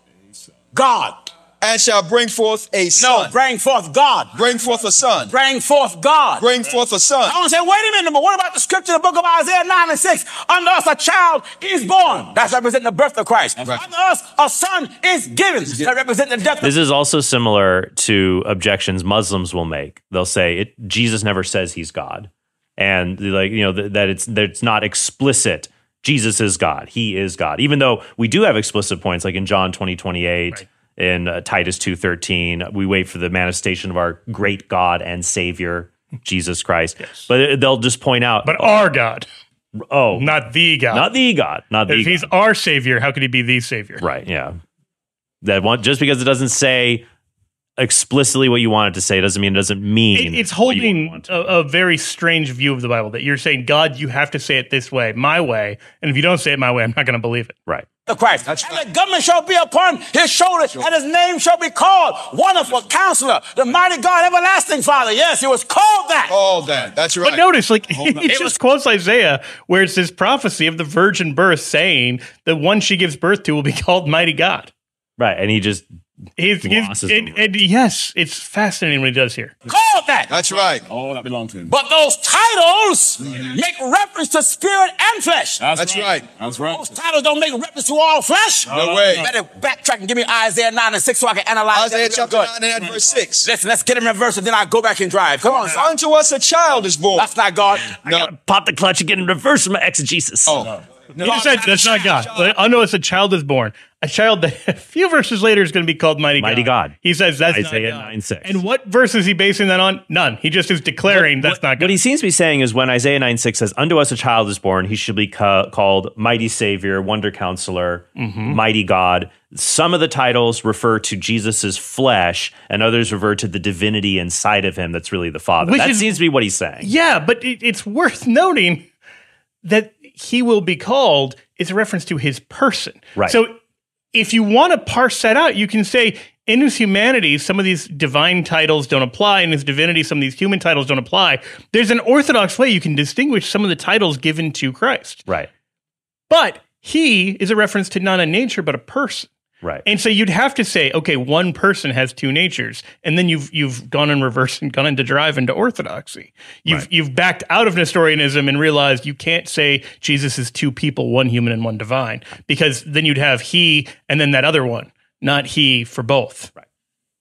God. and shall bring forth a No, son. bring forth God. Bring forth a son. Bring forth God. Bring forth a I son. want to say, wait a minute, but what about the scripture in the book of Isaiah nine and six? Unto us a child is born. That's representing the birth of Christ. right. Unto us a son is given. That represents the death of This is also similar to objections Muslims will make. They'll say it, Jesus never says he's God, and like you know th- that it's that it's not explicit. Jesus is God. He is God. Even though we do have explicit points, like in John twenty twenty eight. Right. In uh, Titus two thirteen, we wait for the manifestation of our great God and Savior, Jesus Christ. Yes. But they'll just point out, But our God, oh, not the God. not the God, not the If he's God. our Savior, how could he be the Savior? Right, yeah. That one, just because it doesn't say explicitly what you want it to say doesn't mean it doesn't mean It, it's what you holding want. a, a very strange view of the Bible, that you're saying, God, you have to say it this way, my way, and if you don't say it my way, I'm not going to believe it. Right. the Christ. That's and right. the government shall be upon his shoulders, and his name shall be called Wonderful Counselor, the Mighty God, Everlasting Father. Yes, it was called that. All that. That's right. But notice, like, on. it It just was- quotes Isaiah, where it's this prophecy of the virgin birth saying the one she gives birth to will be called Mighty God. Right. And he just He's, he's, Glosses and, over and yes, it's fascinating what he does here. Called that. That's right. All that belongs to him. But those titles make reference to spirit and flesh. That's right. That's right. Those titles don't make reference to all flesh. No way. Better backtrack and give me Isaiah nine and six so I can analyze Isaiah that real chapter good. nine and verse six. Listen, let's get him in verse and then I'll go back and drive. Come on, son. Unto us a child is born. That's not God. No. pop the clutch and get in reverse from my exegesis. Oh. He just said that's not God. But I know it's a child is born. A child that a few verses later is going to be called Mighty God. Mighty God. He says that's Isaiah not God. nine six. And what verse is he basing that on? None. He just is declaring that's not God. What he seems to be saying is when Isaiah nine six says, unto us a child is born, he should be ca- called Mighty Savior, Wonder Counselor, Mm-hmm. Mighty God. Some of the titles refer to Jesus's flesh, and others refer to the divinity inside of him that's really the Father. Which that is- seems to be what he's saying. Yeah, but it, it's worth noting that he will be called is a reference to his person. Right. So if you want to parse that out, you can say in his humanity, some of these divine titles don't apply. In his divinity, some of these human titles don't apply. There's an orthodox way you can distinguish some of the titles given to Christ. Right. But he is a reference to not a nature, but a person. Right. And so you'd have to say, okay, one person has two natures, and then you've you've gone in reverse and gone into drive into orthodoxy. You've Right. you've backed out of Nestorianism and realized you can't say Jesus is two people, one human and one divine, because then you'd have he and then that other one, not he for both. Right.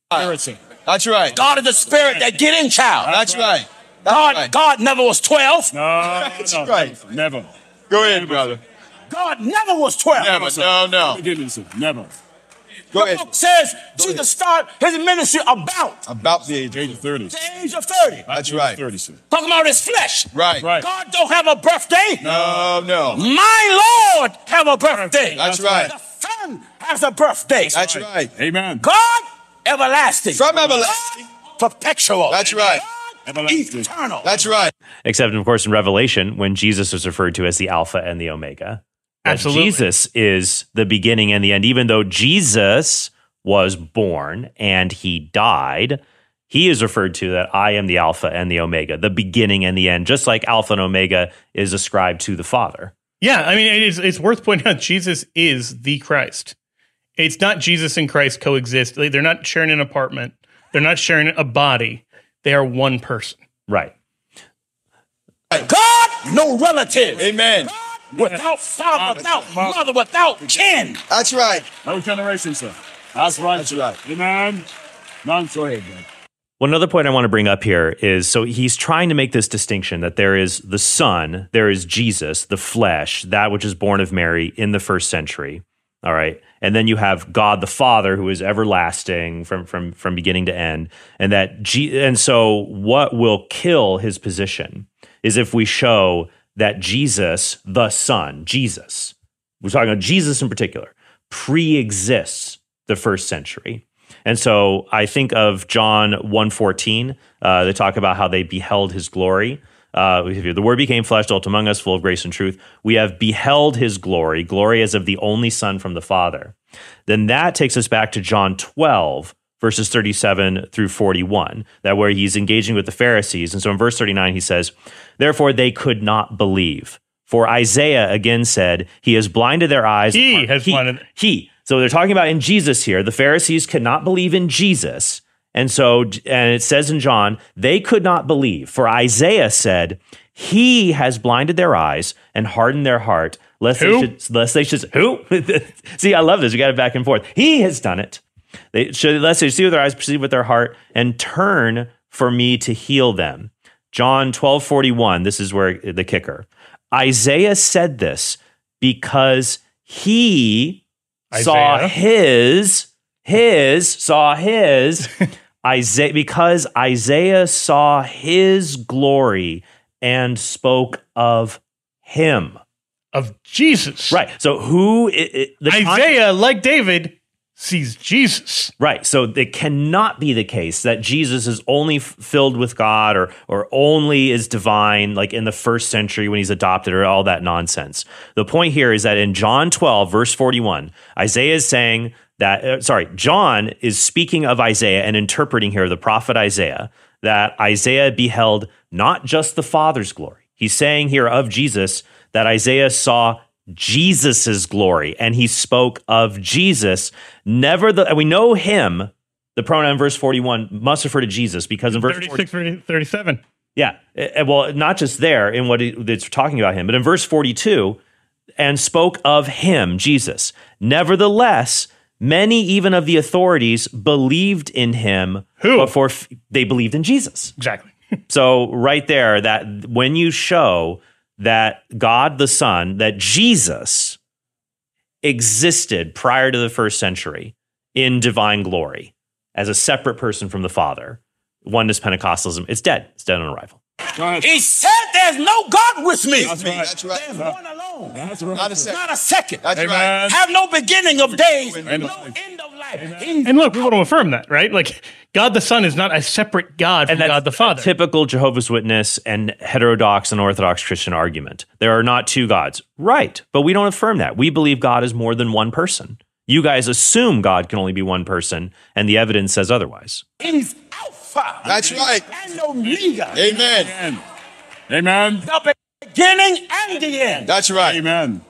That's right. God is the spirit that get in child. That's right. That's God, right. God never was twelve. No, That's no, right. Never. Go ahead, brother. God never was twelve. Never. No, no. Forgiveness, Never. Go The ahead. book says Jesus started his ministry about About the age. Age of thirty. the age of thirty. That's right. thirty, sir. Talking about his flesh. Right. Right. God don't have a birthday. No, no. My Lord have a birthday. That's right. The Son has a birthday. That's right. Amen. God, everlasting. From everlasting. God, perpetual. That's right. God, Everlasting. eternal. That's right. Except, of course, in Revelation, when Jesus is referred to as the Alpha and the Omega. that Absolutely. Jesus is the beginning and the end. Even though Jesus was born and he died, he is referred to that I am the Alpha and the Omega, the beginning and the end, just like Alpha and Omega is ascribed to the Father. Yeah, I mean, it is, it's worth pointing out Jesus is the Christ. It's not Jesus and Christ coexist. Like, they're not sharing an apartment. They're not sharing a body. They are one person. Right. God, no relative. Amen. Without father, without mother, without kin. That's right. No generation, sir. That's right. That's right. Amen. None so ahead, man. One other point I want to bring up here is, so he's trying to make this distinction that there is the Son, there is Jesus, the flesh, that which is born of Mary in the first century. All right. And then you have God the Father, who is everlasting from from from beginning to end. And that G- and so what will kill his position is if we show that Jesus, the Son, Jesus, we're talking about Jesus in particular, pre-exists the first century. And so I think of John one fourteen. Uh, they talk about how they beheld his glory. Uh, the Word became flesh, dwelt among us, full of grace and truth. We have beheld his glory, glory as of the only Son from the Father. Then that takes us back to John twelve, verses thirty-seven through forty-one, that where he's engaging with the Pharisees. And so in verse thirty-nine, he says, therefore they could not believe. For Isaiah again said, he has blinded their eyes. He has he, blinded. He. So they're talking about in Jesus here. The Pharisees could not believe in Jesus. And so, and it says in John, they could not believe. For Isaiah said, he has blinded their eyes and hardened their heart, lest Who? they should, lest they should, who? See, I love this. We got it back and forth. He has done it. They should, lest they see with their eyes, perceive with their heart, and turn for me to heal them. John twelve forty-one, this is where the kicker. Isaiah said this because he Isaiah. saw his, his, saw his, Isaiah, because Isaiah saw his glory and spoke of him. Of Jesus. Right. So who, it, it, the Isaiah, like David, sees Jesus. Right. So it cannot be the case that Jesus is only f- filled with God or or only is divine like in the first century when he's adopted or all that nonsense. The point here is that in John twelve, verse forty-one, Isaiah is saying that, uh, sorry, John is speaking of Isaiah and interpreting here the prophet Isaiah, that Isaiah beheld not just the Father's glory. He's saying here of Jesus that Isaiah saw Jesus's glory, and he spoke of Jesus. Never the, and we know him, the pronoun in verse forty-one must refer to Jesus because in verse thirty-six, thirty-seven. Yeah, eh, well, not just there in what it, it's talking about him, but in verse forty-two, and spoke of him, Jesus. Nevertheless, many even of the authorities believed in him. Who? Before f- they believed in Jesus. Exactly. So right there, that when you show that God the Son, that Jesus existed prior to the first century in divine glory as a separate person from the Father, oneness Pentecostalism, it's dead. It's dead on arrival. He said there's no God with me. That's right. That's right. There's one alone. That's right. Not a second. Not a second. That's right. Have no beginning of days, no end of life. He- And look, we want to affirm that, right? Like, God the Son is not a separate God from And that's God the Father. a typical Jehovah's Witness and heterodox and Orthodox Christian argument. There are not two gods. Right, but we don't affirm that. We believe God is more than one person. You guys assume God can only be one person, and the evidence says otherwise. He's Alpha. That's right. And Omega. Amen. Amen. The beginning and the end. That's right. Amen.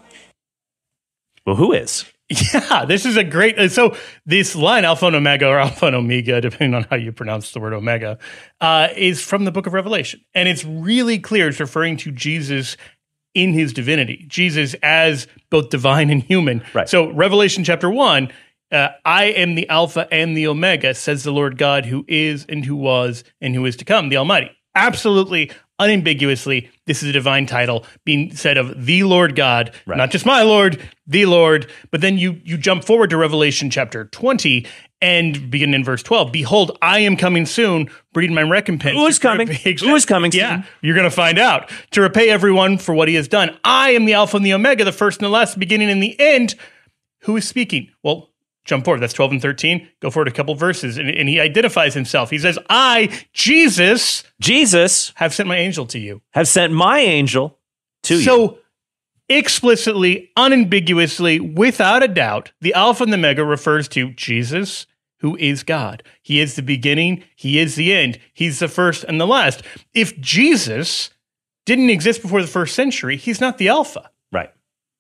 Well, who is? Yeah, this is a great. uh, So this line, Alpha and Omega, or Alpha and Omega, depending on how you pronounce the word Omega, uh, is from the book of Revelation. And it's really clear it's referring to Jesus in his divinity, Jesus as both divine and human. Right. So Revelation chapter one, uh, I am the Alpha and the Omega, says the Lord God, who is and who was and who is to come, the Almighty. Absolutely, unambiguously, this is a divine title being said of the Lord God, Right. not just my Lord, the Lord. But then you you jump forward to Revelation chapter twenty and begin in verse twelve. Behold, I am coming soon, bringing my recompense. Who is coming? Who is coming Yeah, soon? you're going to find out. To repay everyone for what he has done. I am the Alpha and the Omega, the first and the last, the beginning and the end. Who is speaking? Well, jump forward. That's twelve and thirteen. Go forward a couple verses. And, and he identifies himself. He says, I, Jesus, Jesus have sent my angel to you. have sent my angel to you. So explicitly, unambiguously, without a doubt, the Alpha and the Omega refers to Jesus, who is God. He is the beginning. He is the end. He's the first and the last. If Jesus didn't exist before the first century, he's not the Alpha. Right.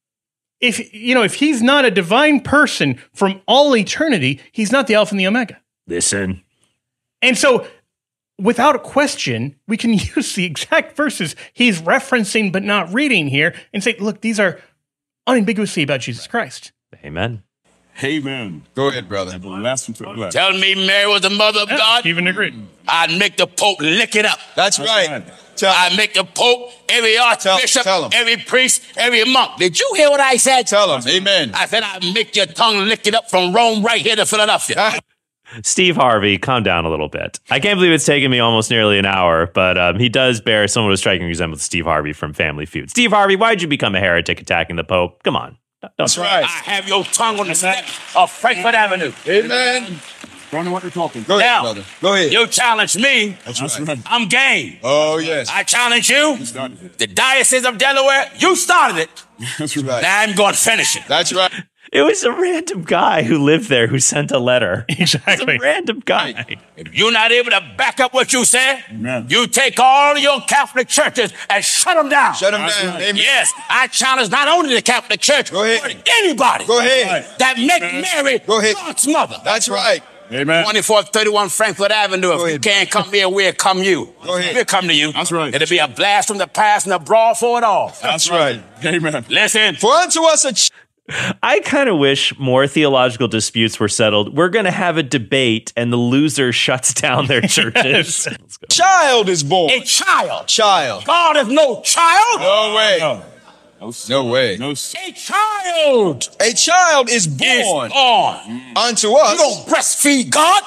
If, you know, if he's not a divine person from all eternity, he's not the Alpha and the Omega. Listen. And so, without a question, we can use the exact verses he's referencing but not reading here and say, look, these are unambiguously about Jesus Christ. Amen. Amen. Go ahead, brother. The last one to the left. Tell me Mary was the mother of Yeah, God. Stephen agreed. I'd make the Pope lick it up. That's right. right. Tell, I'd make the Pope, every archbishop, tell 'em. every priest, every monk. Did you hear what I said? tell him. Amen. I said I'd make your tongue lick it up from Rome right here to Philadelphia. Steve Harvey, calm down a little bit. I can't believe it's taken me almost nearly an hour, but um, he does bear somewhat of a striking resemblance to Steve Harvey from Family Feud. Steve Harvey, why'd you become a heretic attacking the Pope? Come on. That's right. I have your tongue on the steps of Frankfurt Avenue. Amen. Don't know what they're talking. Go ahead, Now, brother. Go ahead. You challenge me. That's right. I'm game. Oh, yes. I challenge you. started it. The Diocese of Delaware, you started it. That's right. Now I'm going to finish it. That's right. It was a random guy who lived there who sent a letter. Exactly. It's a random guy. If you're not able to back up what you said, Amen. you take all your Catholic churches and shut them down. Shut him That's down. right. Amen. Yes, I challenge not only the Catholic Church, Go ahead. but anybody Go ahead. that make Mary Go ahead. God's mother. That's right. Amen. twenty-four thirty-one Frankfurt Avenue. Go If you ahead. can't come here, we'll come you. Go ahead. We'll come to you. That's right. It'll be a blast from the past and a brawl for it all. That's right. Amen. Listen. For unto us a ch- I kind of wish more theological disputes were settled. We're going to have a debate and the loser shuts down their churches. Let's go. child is born. A child. Child. God is no child. No way. No. No, No way. No, sir. A child A child is is born born. unto us. You don't breastfeed God.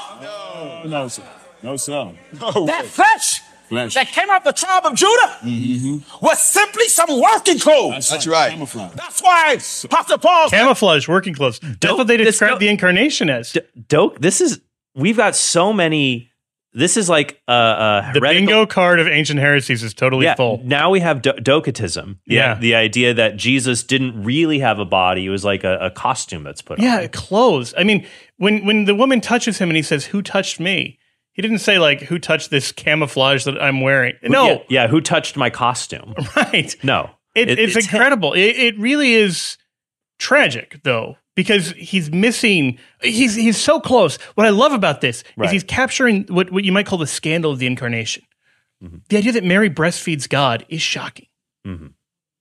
No, sir. No, sir. No That way. flesh, Flesh. that came out the tribe of Judah was simply some working clothes. That's right. Camouflage. That's why Apostle Paul said, Camouflage, working clothes. That's what they this describe don't- the incarnation as. D- Doke, this is, we've got so many, this is like a, a The heretical- bingo card of ancient heresies is totally Yeah, full. now we have do- Doketism. The, Yeah. The idea that Jesus didn't really have a body. It was like a, a costume that's put Yeah, on. clothes. I mean, when when the woman touches him and he says, "Who touched me?" He didn't say like, "Who touched this camouflage that I'm wearing?" No, Yeah, yeah, who touched my costume? right. No. It, It- it's, it's him. incredible. It, it really is tragic, though, because he's missing. He's he's so close. What I love about this Right. is he's capturing what, what you might call the scandal of the incarnation. The idea that Mary breastfeeds God is shocking, Mhm.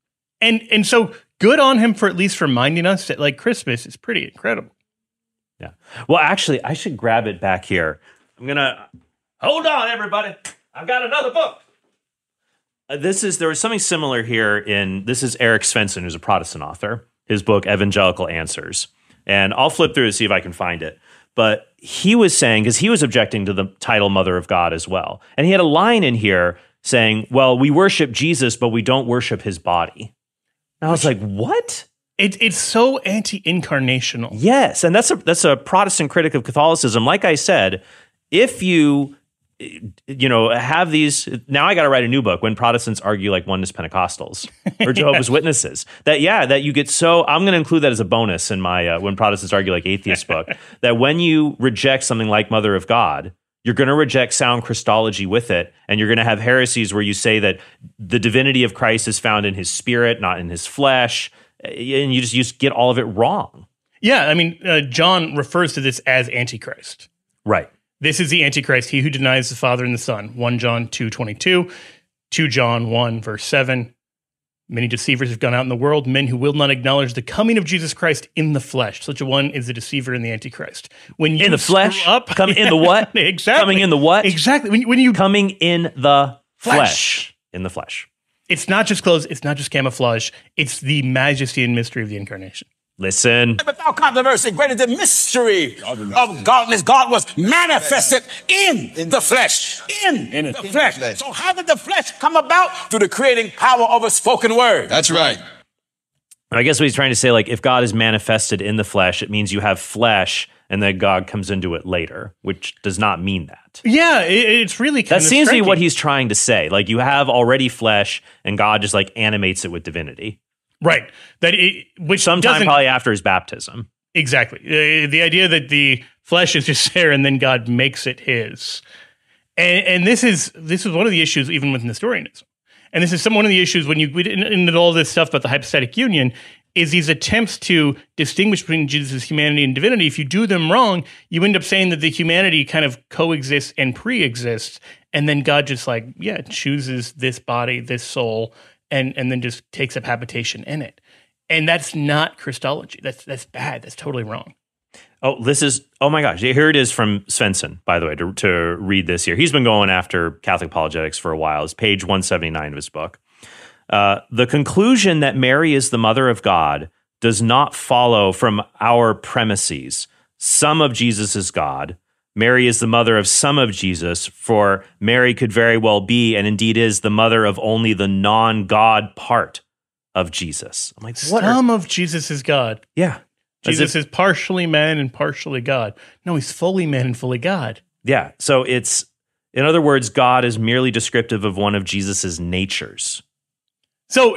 and and so good on him for at least reminding us that like Christmas is pretty incredible. Yeah. Well, actually, I should grab it back here. I'm going to hold on, everybody. I've got another book. Uh, this is, there was something similar here in, this is Eric Svensson, who's a Protestant author, his book, Evangelical Answers. And I'll flip through to see if I can find it. But he was saying, because he was objecting to the title Mother of God as well. And he had a line in here saying, well, we worship Jesus, but we don't worship his body. And I was like, what? It, it's so anti-incarnational. Yes, and that's a that's a Protestant critic of Catholicism. Like I said, if you you know have these, now I got to write a new book when Protestants argue like oneness Pentecostals or Jehovah's Witnesses. That yeah, that you get so I'm going to include that as a bonus in my uh, when Protestants argue like atheist book. That when you reject something like Mother of God, you're going to reject sound Christology with it, and you're going to have heresies where you say that the divinity of Christ is found in his spirit, not in his flesh. And you just, you just get all of it wrong. Yeah, I mean, uh, John refers to this as Antichrist. Right. This is the Antichrist, he who denies the Father and the Son. First John two twenty-two, Second John one, verse seven. Many deceivers have gone out in the world, men who will not acknowledge the coming of Jesus Christ in the flesh. Such a one is the deceiver and the Antichrist. When you In the flesh? screw up, Come in the what? Exactly. Coming in the what? Exactly. When, when you, Coming in the flesh. Flesh. In the flesh. it's not just clothes, it's not just camouflage. It's the majesty and mystery of the incarnation. Listen. without controversy, great is the mystery of godliness. God was manifested in the flesh. In the flesh. So how did the flesh come about? Through the creating power of a spoken word. That's right. I guess what he's trying to say, like, if God is manifested in the flesh, it means you have flesh, and then God comes into it later, which does not mean that. Yeah, it, it's really kind That of seems to be striking. what he's trying to say. Like, you have already flesh, and God just, like, animates it with divinity. Right. That it, which Sometime doesn't- probably after his baptism. Exactly. Uh, the idea that the flesh is just there and then God makes it his. And, and this is this is one of the issues even with Nestorianism. And this is some one of the issues when you get in- into all this stuff about the hypostatic union is these attempts to distinguish between Jesus' humanity and divinity. If you do them wrong, you end up saying that the humanity kind of coexists and pre-exists, and then God just like, yeah, chooses this body, this soul, and and then just takes up habitation in it. And that's not Christology. That's that's bad. That's totally wrong. Oh, this is, oh my gosh. Here it is from Svensson, by the way, to, to read this here. He's been going after Catholic apologetics for a while. It's page one seventy-nine of his book. Uh, the conclusion that Mary is the mother of God does not follow from our premises. Some of Jesus is God, Mary is the mother of some of Jesus, for Mary could very well be, and indeed is, the mother of only the non-God part of Jesus. I'm like, what? Some Are, of Jesus is God. yeah. As Jesus if- is partially man and partially God. No, he's fully man and fully God. Yeah. So it's, in other words, God is merely descriptive of one of Jesus's natures. So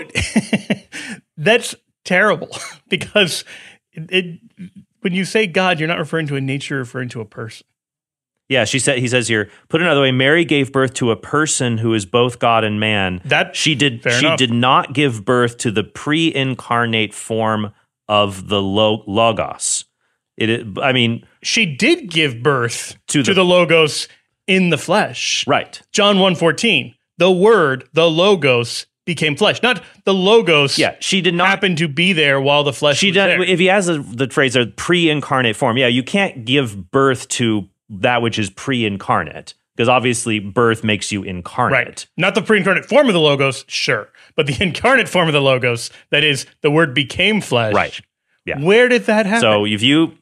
that's terrible because it, it, when you say God, you're not referring to a nature, you're referring to a person. Yeah, she said. He says here, put another way, Mary gave birth to a person who is both God and man. That she did. fair She enough. did not give birth to the pre-incarnate form of the lo- Logos. It. is- I mean, She did give birth To to, the- the Logos in the flesh. right. John one fourteen, the Word, the Logos, became flesh. Not the Logos Yeah, she did not. happened to be there while the flesh She was did. there. If he has a, the phrase a pre-incarnate form, yeah, you can't give birth to that which is pre-incarnate because obviously birth makes you incarnate. Right. Not the pre-incarnate form of the Logos, sure. But the incarnate form of the Logos, that is, the Word became flesh. Right. Yeah. Where did that happen? So if you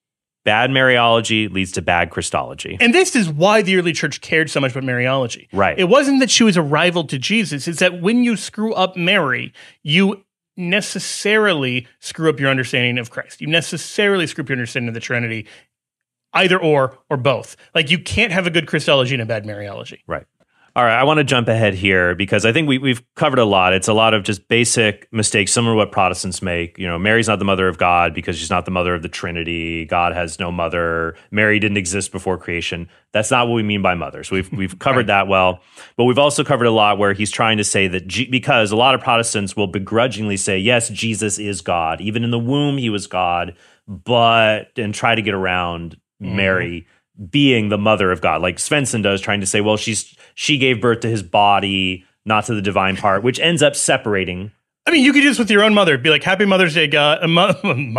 bad Mariology leads to bad Christology. And this is why the early church cared so much about Mariology. Right. It wasn't that she was a rival to Jesus. It's that when you screw up Mary, you necessarily screw up your understanding of Christ. You necessarily screw up your understanding of the Trinity, either or, or both. Like you can't have a good Christology and a bad Mariology. Right. All right. I want to jump ahead here because I think we, we've covered a lot. It's a lot of just basic mistakes, similar to what Protestants make. You know, Mary's not the mother of God because she's not the mother of the Trinity. God has no mother. Mary didn't exist before creation. That's not what we mean by mothers. We've we've covered that well, but we've also covered a lot where he's trying to say that G- because a lot of Protestants will begrudgingly say, yes, Jesus is God. Even in the womb, he was God, but and try to get around Mm-hmm. Mary being the mother of God, like Svensson does, trying to say, well, she's she gave birth to his body, not to the divine part, which ends up separating. I mean, you could do this with your own mother. Be like, Happy Mother's Day, God. Uh, Mo-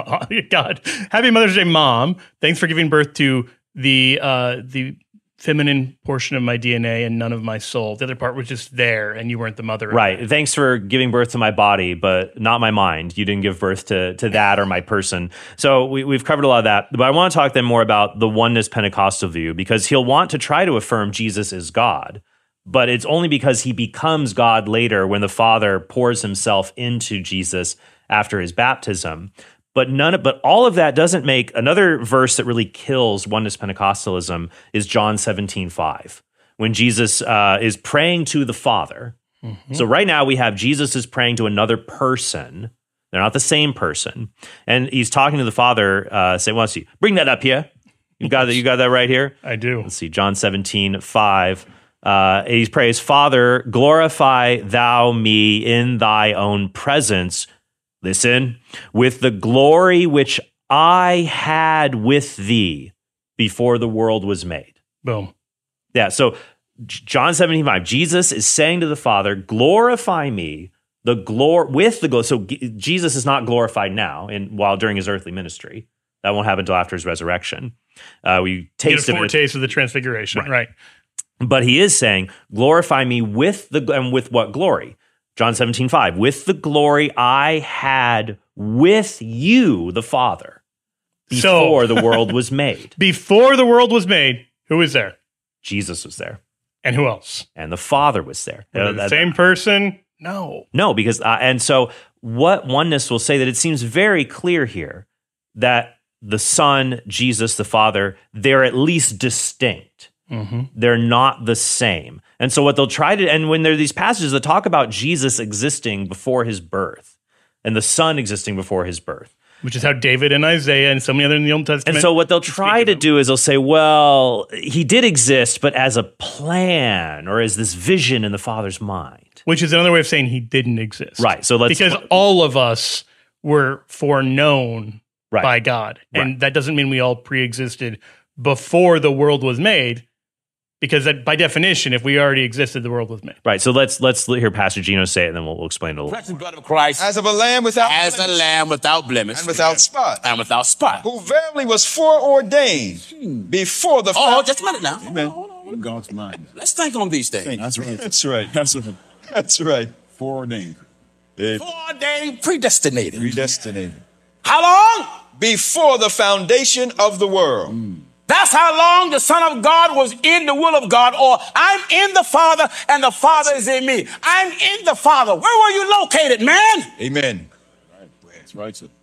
God. Happy Mother's Day, Mom. Thanks for giving birth to the uh, the feminine portion of my D N A and none of my soul. The other part was just there, and you weren't the mother. of Right. that. Thanks for giving birth to my body, but not my mind. You didn't give birth to to that or my person. So we, we've covered a lot of that. But I want to talk then more about the oneness Pentecostal view, because he'll want to try to affirm Jesus is God. But it's only because he becomes God later when the Father pours himself into Jesus after his baptism. But none of, but all of that doesn't make another verse that really kills oneness Pentecostalism is John seventeen five, when Jesus uh, is praying to the Father. Mm-hmm. So right now we have Jesus is praying to another person. They're not the same person, and he's talking to the Father. Uh, saying, "Well, let's see, bring that up here. You got that? You got that right here? I do. Let's see, John seventeen five. Uh, he prays, Father, glorify thou me in thy own presence. Listen, with the glory which I had with thee before the world was made. Boom. Yeah, so John seventeen five, Jesus is saying to the Father, glorify me, the glor- with the glory. So G- Jesus is not glorified now in, while during his earthly ministry. That won't happen until after his resurrection. Uh, we Get a taste of it. foretaste of the transfiguration. Right. Right. But he is saying, glorify me with the, and with what glory? John seventeen five, with the glory I had with you, the Father, before So- the world was made. Before the world was made, who was there? Jesus was there, And who else? and the Father was there. Were they Uh, the that- same person? No. No, because, uh, and so what oneness will say that it seems very clear here that the Son, Jesus, the Father, they're at least distinct. Mm-hmm. They're not the same. And so what they'll try to, and when there are these passages that talk about Jesus existing before his birth and the Son existing before his birth. Which is how David and Isaiah and so many other in the Old Testament. And so what they'll speak try of to him. do is they'll say, well, he did exist, but as a plan or as this vision in the Father's mind. Which is another way of saying he didn't exist. Right. So let's, Because all of us were foreknown right. by God. And Right. that doesn't mean we all pre-existed before the world was made. Because that, by definition, if we already existed, the world was made. Right. So let's let's hear Pastor Gino say it, and then we'll, we'll explain it a little. Precious blood of Christ As of a lamb without as a blemish lamb without blemish and without spot, and without spot. who verily was foreordained before the Oh, just a minute now. Amen. Hold on, hold on. God's mind. Let's think on these things. That's right. That's right. That's right. That's right. Foreordained. Foreordained, predestinated. Predestinated. How long? Before the foundation of the world. That's how long the Son of God was in the will of God, or I'm in the Father and the Father is in me. I'm in the Father. Where were you located, man? Amen. That's right, sir.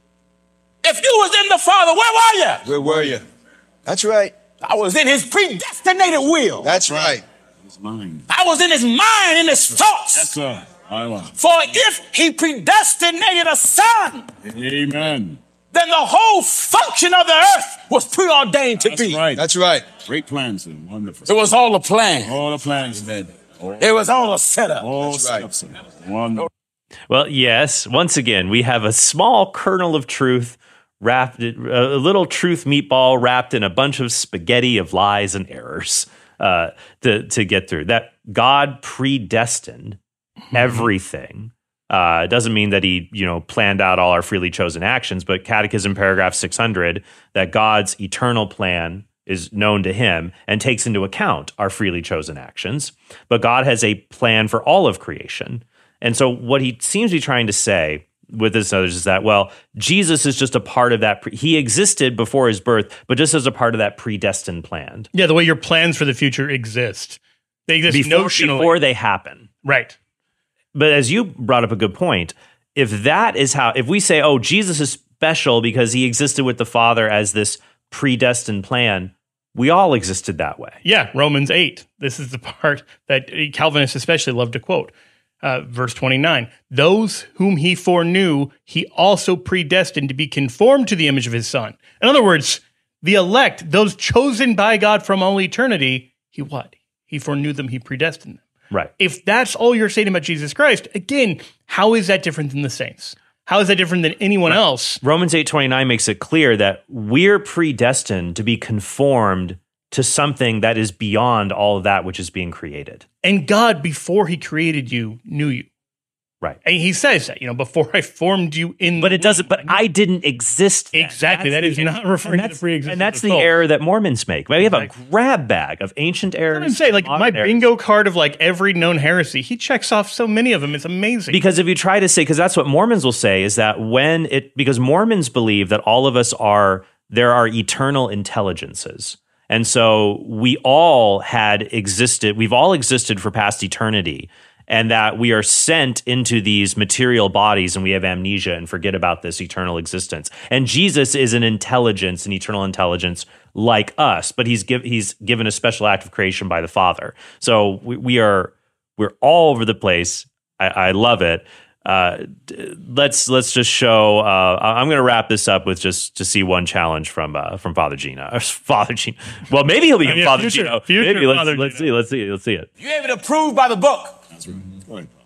If you was in the Father, where were you? Where were you? That's right. I was in his predestinated will. That's right. His mind. I was in his mind, in his thoughts. Yes, sir. Amen. For if he predestinated a son, Amen. then the whole function of the earth was preordained to That's be. right. That's right. Great plans, sir. Wonderful. It was all a plan. All the plans, man. All, It was all a setup. all That's right. steps, sir. Wonderful. Well, yes, once again, we have a small kernel of truth wrapped, a little truth meatball wrapped in a bunch of spaghetti of lies and errors uh, to, to get through. That God predestined everything. Uh, it doesn't mean that he, you know, planned out all our freely chosen actions, but Catechism paragraph six hundred, that God's eternal plan is known to him and takes into account our freely chosen actions. But God has a plan for all of creation. And so what he seems to be trying to say with this and others is that, well, Jesus is just a part of that. Pre- he existed before his birth, but just as a part of that predestined plan. Yeah, the way your plans for the future exist. They exist Before, notionally. before they happen. Right. But as you brought up a good point, if that is how, if we say, oh, Jesus is special because he existed with the Father as this predestined plan, we all existed that way. Yeah, Romans eight. This is the part that Calvinists especially love to quote. Uh, verse twenty-nine, those whom he foreknew, he also predestined to be conformed to the image of his Son. In other words, the elect, those chosen by God from all eternity, he what? He foreknew them, he predestined them. Right. If that's all you're saying about Jesus Christ, again, how is that different than the saints? How is that different than anyone right. else? Romans eight twenty-nine makes it clear that we're predestined to be conformed to something that is beyond all of that which is being created. And God, before he created you, knew you. Right. And he says that, you know, before I formed you in But the it doesn't, but I didn't exist then. Exactly. That's that the, is not referring to the pre-existence. And that's of the soul. error that Mormons make. We have a grab bag of ancient errors. I'm saying, like, my errors. bingo card of like every known heresy, he checks off so many of them. It's amazing. Because if you try to say, because that's what Mormons will say, is that when it, because Mormons believe that all of us are, there are eternal intelligences. And so we all had existed, we've all existed for past eternity, and that we are sent into these material bodies and we have amnesia and forget about this eternal existence. And Jesus is an intelligence, an eternal intelligence like us, but he's give, he's given a special act of creation by the Father. So we, we are, we're all over the place. I, I love it. Uh, let's let's just show. Uh, I'm going to wrap this up with just to see one challenge from uh, from Father Gino. Or Father Gino. Well, maybe he'll become yeah, Father future, Gino. Future maybe let's Father let's Gino. see. Let's see. Let's see it. You're able to prove by the book That's right. Go ahead.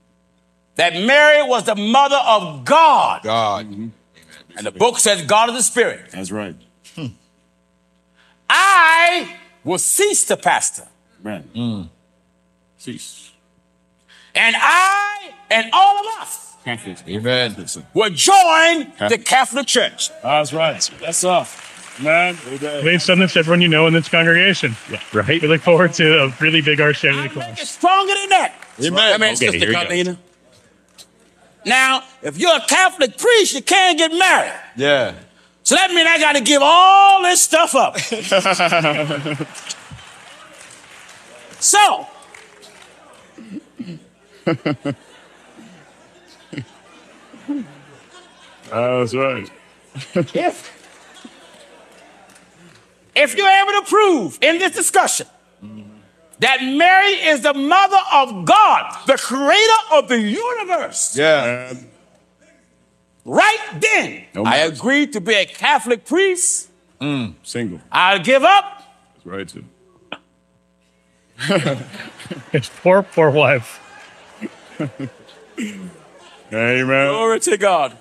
that Mary was the mother of God, God. Mm-hmm. and the book says God is the Spirit. That's right. I will cease to pastor, Man. Mm. Cease. and I and all of us Catholic. Amen. will join the Catholic Church. That's right. That's off. Man. We've done this to everyone you know in this congregation. Yeah, right. We look forward to a really big Our Savior I'll make class. it stronger than that. Amen. I mean, Okay, Sister here we go. Carlina. Now, if you're a Catholic priest, you can't get married. Yeah. So that means I got to give all this stuff up. So, That's right. if, if you're able to prove in this discussion that Mary is the mother of God, the creator of the universe, Yeah. right then, No I marriage. agree to be a Catholic priest. Single. I'll give up. That's right, too. It's poor, poor wife. Amen. Glory to God.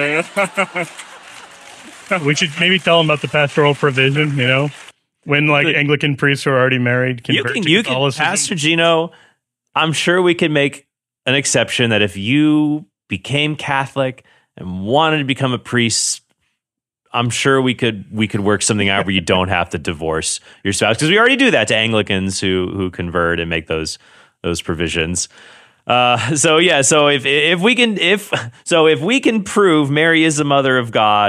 We should maybe tell them about the pastoral provision, you know, when like Anglican priests who are already married You convert can, to you can, Catholicism. Pastor Gino. I'm sure we can make an exception that if you became Catholic and wanted to become a priest, I'm sure we could we could work something out where you don't have to divorce your spouse, because we already do that to Anglicans who who convert and make those those provisions. Uh, so yeah, so if if we can if so if we can prove Mary is the mother of God,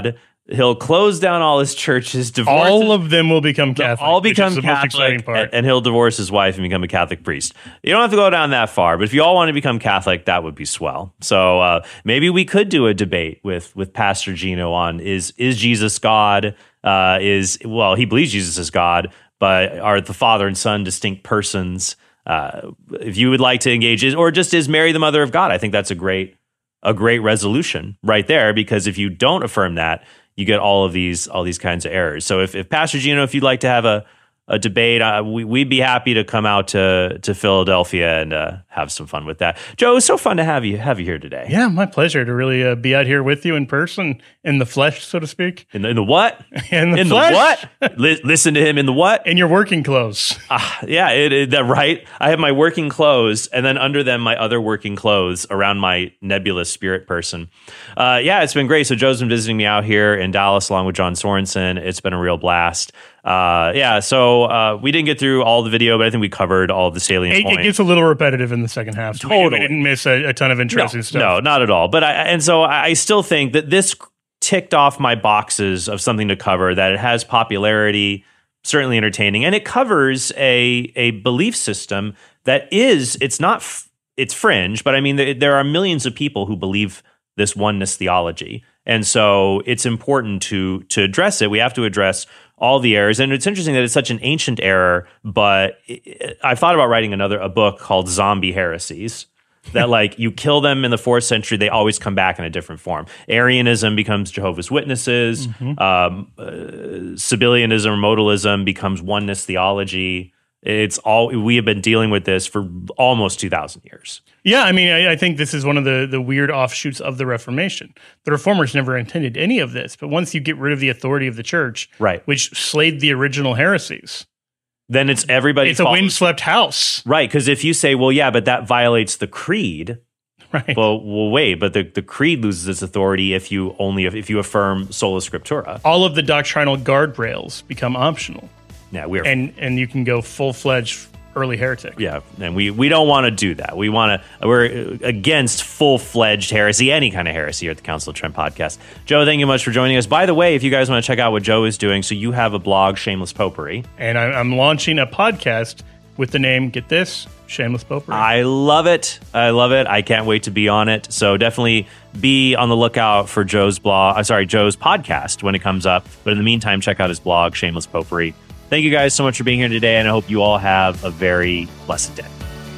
He'll close down all his churches, divorce all his, of them will become Catholic. all become which is the most exciting Catholic, part. and, and he'll divorce his wife and become a Catholic priest. You don't have to go down that far, but if you all want to become Catholic, that would be swell. So uh, maybe we could do a debate with with Pastor Gino on is is Jesus God? Uh, is well, he believes Jesus is God, but are the Father and Son distinct persons? Uh, if you would like to engage, or just is Mary the mother of God? I think that's a great a great resolution right there, because if you don't affirm that, you get all of these all these kinds of errors. So if, if Pastor Gino, if you'd like to have a, a debate, uh, we, we'd be happy to come out to to Philadelphia and uh, have some fun with that. Joe, it was so fun to have you have you here today. Yeah, my pleasure to really uh, be out here with you in person, in the flesh, so to speak. In the, in the what? In the in flesh. the what? Li- listen to him in the what? In your working clothes. Uh, yeah, it, it, that right. I have my working clothes, and then under them my other working clothes around my nebulous spirit person. Uh, yeah, it's been great. So Joe's been visiting me out here in Dallas along with John Sorensen. It's been a real blast. Uh, yeah, so uh, we didn't get through all the video, but I think we covered all of the salient It, points. it gets a little repetitive in the second half. So Totally. we, we didn't miss a, a ton of interesting no, stuff. No, not at all. But I, and so I still think that this ticked off my boxes of something to cover, that it has popularity, certainly entertaining, and it covers a a belief system that is, it's not, f- it's fringe, but I mean, there, there are millions of people who believe this oneness theology. And so it's important to to address it. We have to address all the errors. And it's interesting that it's such an ancient error, but it, I've thought about writing another a book called Zombie Heresies. That like you kill them in the fourth century, they always come back in a different form. Arianism becomes Jehovah's Witnesses. Mm-hmm. Um, uh, Sabellianism or modalism becomes oneness theology. It's all we have been dealing with this for almost two thousand years. Yeah, I mean, I, I think this is one of the, the weird offshoots of the Reformation. The Reformers never intended any of this, but once you get rid of the authority of the church, right, which slayed the original heresies, then it's everybody. It's follows. A windswept house, right? Because if you say, "Well, yeah, but that violates the creed," right? Well, well, wait, but the, the creed loses its authority if you only if you affirm sola scriptura. All of the doctrinal guardrails become optional. Yeah, we're and and you can go full fledged early heretic. Yeah, and we, we don't want to do that. We want to. We're against full fledged heresy, any kind of heresy, here at the Council of Trent podcast. Joe, thank you much for joining us. By the way, if you guys want to check out what Joe is doing, so you have a blog, Shameless Popery, and I, I'm launching a podcast with the name, get this, Shameless Popery. I love it. I love it. I can't wait to be on it. So definitely be on the lookout for Joe's blog. I'm sorry, Joe's podcast when it comes up. But in the meantime, check out his blog, Shameless Popery. Thank you guys so much for being here today, and I hope you all have a very blessed day.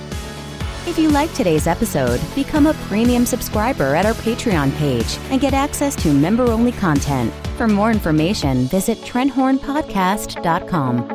If you liked today's episode, become a premium subscriber at our Patreon page and get access to member-only content. For more information, visit trent horn podcast dot com.